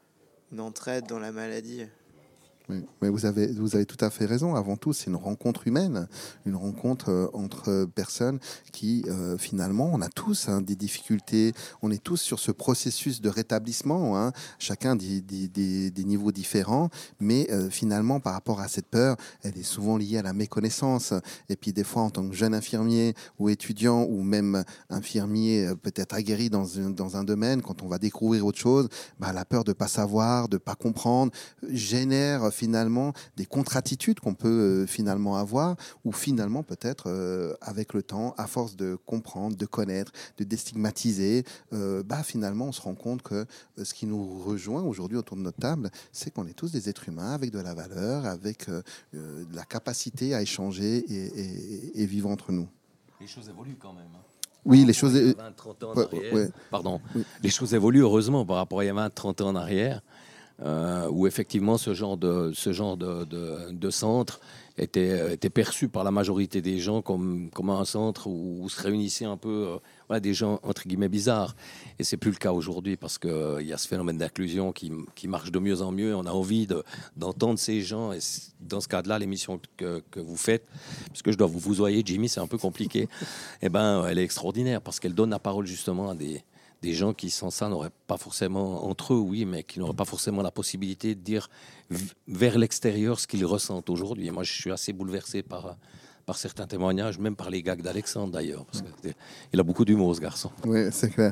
une entraide dans la maladie. Oui, mais vous avez, vous avez tout à fait raison. Avant tout, c'est une rencontre humaine, une rencontre euh, entre personnes qui, euh, finalement, on a tous hein, des difficultés. On est tous sur ce processus de rétablissement, hein, chacun des, des, des, des niveaux différents. Mais euh, finalement, par rapport à cette peur, elle est souvent liée à la méconnaissance. Et puis, des fois, en tant que jeune infirmier ou étudiant ou même infirmier euh, peut-être aguerri dans un, dans un domaine, quand on va découvrir autre chose, bah, la peur de pas savoir, de pas comprendre, génère finalement des contre-attitudes qu'on peut euh, finalement avoir, ou finalement peut-être euh, avec le temps, à force de comprendre, de connaître, de déstigmatiser, euh, bah finalement on se rend compte que euh, ce qui nous rejoint aujourd'hui autour de notre table, c'est qu'on est tous des êtres humains avec de la valeur, avec euh, euh, de la capacité à échanger et, et, et vivre entre nous. Les choses évoluent quand même. Hein. Oui, les choses... Il y a vingt trente ans en arrière, ouais. Pardon. Oui. Les choses évoluent heureusement par rapport à il y a vingt trente ans en arrière. Euh, où effectivement ce genre de, ce genre de, de, de centre était, était perçu par la majorité des gens comme, comme un centre où, où se réunissaient un peu euh, voilà, des gens entre guillemets bizarres. Et c'est plus le cas aujourd'hui parce qu'il euh, y a ce phénomène d'inclusion qui, qui marche de mieux en mieux. On a envie de, d'entendre ces gens. Et dans ce cadre-là, l'émission que, que vous faites, parce que je dois vous vous voyez, Jimmy, c'est un peu compliqué, eh ben, elle est extraordinaire parce qu'elle donne la parole justement à des... des gens qui, sans ça, n'auraient pas forcément, entre eux, oui, mais qui n'auraient pas forcément la possibilité de dire v- vers l'extérieur ce qu'ils ressentent aujourd'hui. Et moi, je suis assez bouleversé par, par certains témoignages, même par les gags d'Alexandre, d'ailleurs, parce qu'il a beaucoup d'humour, ce garçon. Oui, c'est clair.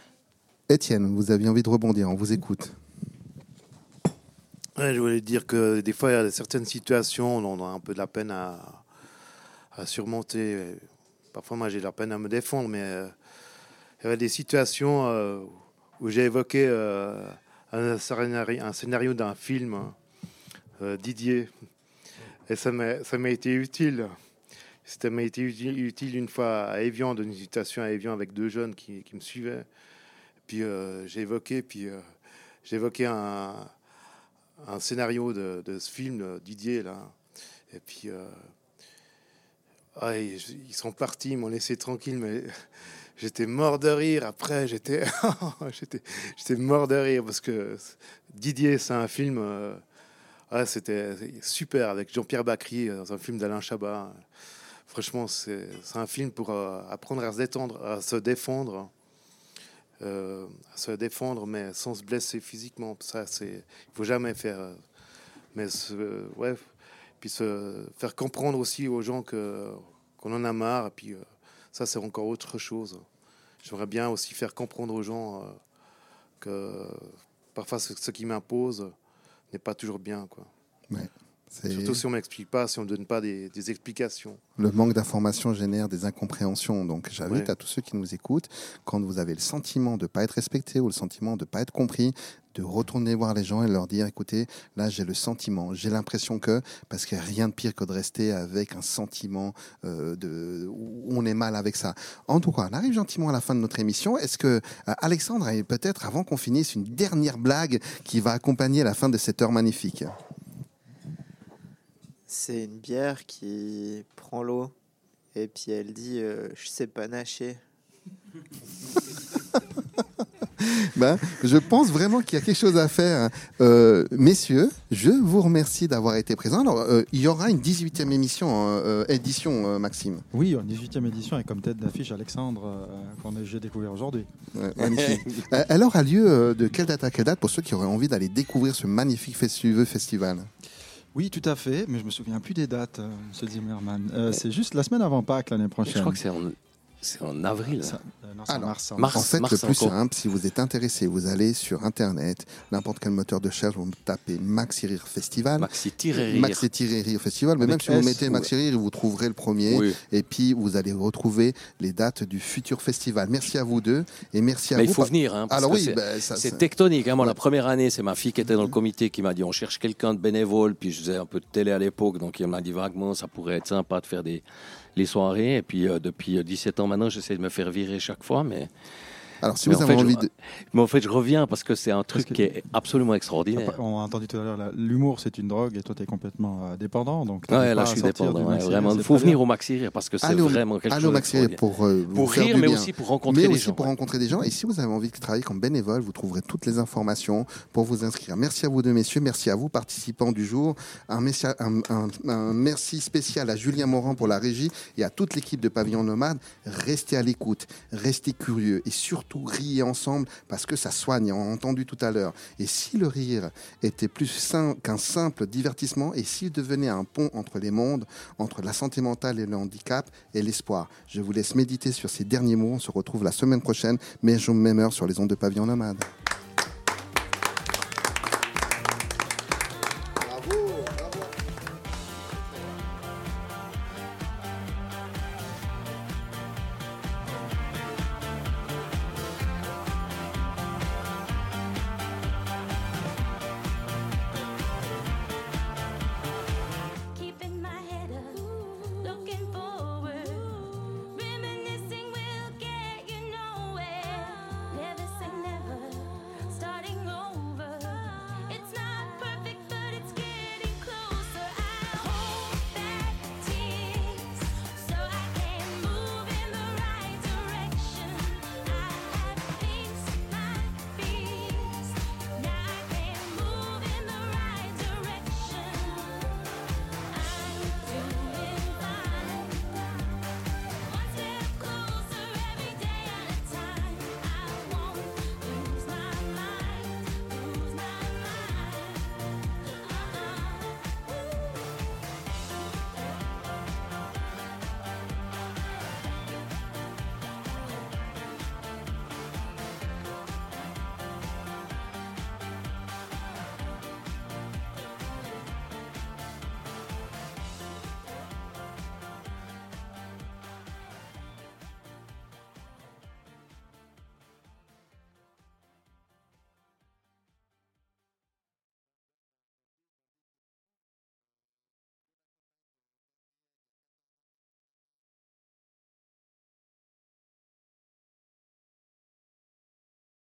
Étienne, vous aviez envie de rebondir, on vous écoute. Ouais, je voulais dire que des fois, il y a certaines situations où on a un peu de la peine à, à surmonter. Parfois, moi, j'ai de la peine à me défendre, mais... Euh, il y avait des situations euh, où j'ai évoqué euh, un, scénario, un scénario d'un film, euh, Didier, et ça m'a, ça m'a été utile. Ça m'a été utile, utile une fois à Évian, dans une situation à Évian avec deux jeunes qui, qui me suivaient. Puis euh, j'ai évoqué, puis euh, j'ai évoqué un, un scénario de, de ce film, Didier, là. Et puis euh, ah, ils, ils sont partis, ils m'ont laissé tranquille, mais j'étais mort de rire. Après, j'étais, j'étais, j'étais mort de rire parce que Didier, c'est un film. Euh, ah, c'était super avec Jean-Pierre Bacry dans un film d'Alain Chabat. Franchement, c'est, c'est un film pour euh, apprendre à se détendre, à se défendre, euh, à se défendre, mais sans se blesser physiquement. Ça, c'est, il faut jamais faire. Euh, mais ce, euh, ouais, puis se faire comprendre aussi aux gens que qu'on en a marre. Et puis euh, ça, c'est encore autre chose. J'aimerais bien aussi faire comprendre aux gens euh, que parfois ce, ce qui m'impose n'est pas toujours bien, quoi. Ouais, c'est... Surtout si on m'explique pas, si on donne pas des, des explications. Le manque d'information génère des incompréhensions. Donc, j'invite Ouais. à tous ceux qui nous écoutent, quand vous avez le sentiment de ne pas être respecté ou le sentiment de ne pas être compris, de retourner voir les gens et leur dire, écoutez, là, j'ai le sentiment, j'ai l'impression que, parce qu'il n'y a rien de pire que de rester avec un sentiment euh, de, où on est mal avec ça. En tout cas, on arrive gentiment à la fin de notre émission. Est-ce que, euh, Alexandre, a peut-être, avant qu'on finisse, une dernière blague qui va accompagner la fin de cette heure magnifique? C'est une bière qui prend l'eau et puis elle dit euh, je sais pas nager. Ben, je pense vraiment qu'il y a quelque chose à faire. Euh, messieurs, je vous remercie d'avoir été présents. Alors, euh, il y aura une dix-huitième émission, euh, édition, euh, Maxime. Oui, une dix-huitième édition et comme tête d'affiche Alexandre, euh, qu'on a, j'ai découvert aujourd'hui. Ouais, magnifique. euh, elle aura lieu euh, de quelle date à quelle date pour ceux qui auraient envie d'aller découvrir ce magnifique festival festival? Oui, tout à fait, mais je me souviens plus des dates, euh, Monsieur Zimmerman. Euh, c'est juste la semaine avant Pâques l'année prochaine. Je crois que c'est en... C'est en avril. Ça, euh, non, c'est en Alors, mars, en en fait, mars le plus encore. simple, si vous êtes intéressé, vous allez sur Internet, n'importe quel moteur de recherche, vous tapez Maxi Rire Festival. Maxi-Rire. Maxi-Rire Festival. Mais Avec même si vous S, mettez ouais. Maxi Rire, vous trouverez le premier. Oui. Et puis, vous allez retrouver les dates du futur festival. Merci à vous deux. Et merci à Mais vous. il faut venir. Hein, parce Alors que oui, c'est, ben, ça, c'est ça- tectonique. Hein. Moi, la première année, c'est ma fille qui était dans le comité qui m'a dit on cherche quelqu'un de bénévole. Puis je faisais un peu de télé à l'époque. Donc, il m'a dit vaguement, ça pourrait être sympa de faire des, les soirées. Et puis, euh, depuis euh, dix-sept ans maintenant, j'essaie de me faire virer chaque fois. Mais, Alors, si mais vous en avez fait, envie je, de. mais en fait, je reviens parce que c'est un truc que- qui est absolument extraordinaire. On a entendu tout à l'heure, là, l'humour c'est une drogue et toi tu es complètement euh, dépendant. Donc t'arrives Ouais, pas là, à je suis sortir dépendant. du Ouais, Maxi vraiment, Rire, il c'est faut très venir bien. au Maxi Rire parce que c'est Allez au- vraiment quelque allez chose au Maxi Rire d'extraordinaire. pour, euh, vous Pour faire rire, du mais bien. aussi pour rencontrer mais les aussi gens. pour rencontrer des gens. Et si vous avez envie de travailler comme bénévole, vous trouverez toutes les informations pour vous inscrire. Merci à vous deux, messieurs. Merci à vous, participants du jour. Un, merci, un, un- un merci spécial à Julien Morin pour la régie et à toute l'équipe de Pavillon Nomade. Restez à l'écoute, restez curieux et surtout riez ensemble parce que ça soigne. On a entendu tout à l'heure. Et si le rire était plus sain qu'un simple divertissement et s'il devenait un pont entre les mondes, entre la santé mentale et le handicap et l'espoir. Je vous laisse méditer sur ces derniers mots. On se retrouve la semaine prochaine, mais jour même heure sur les ondes de Pavillon Nomade.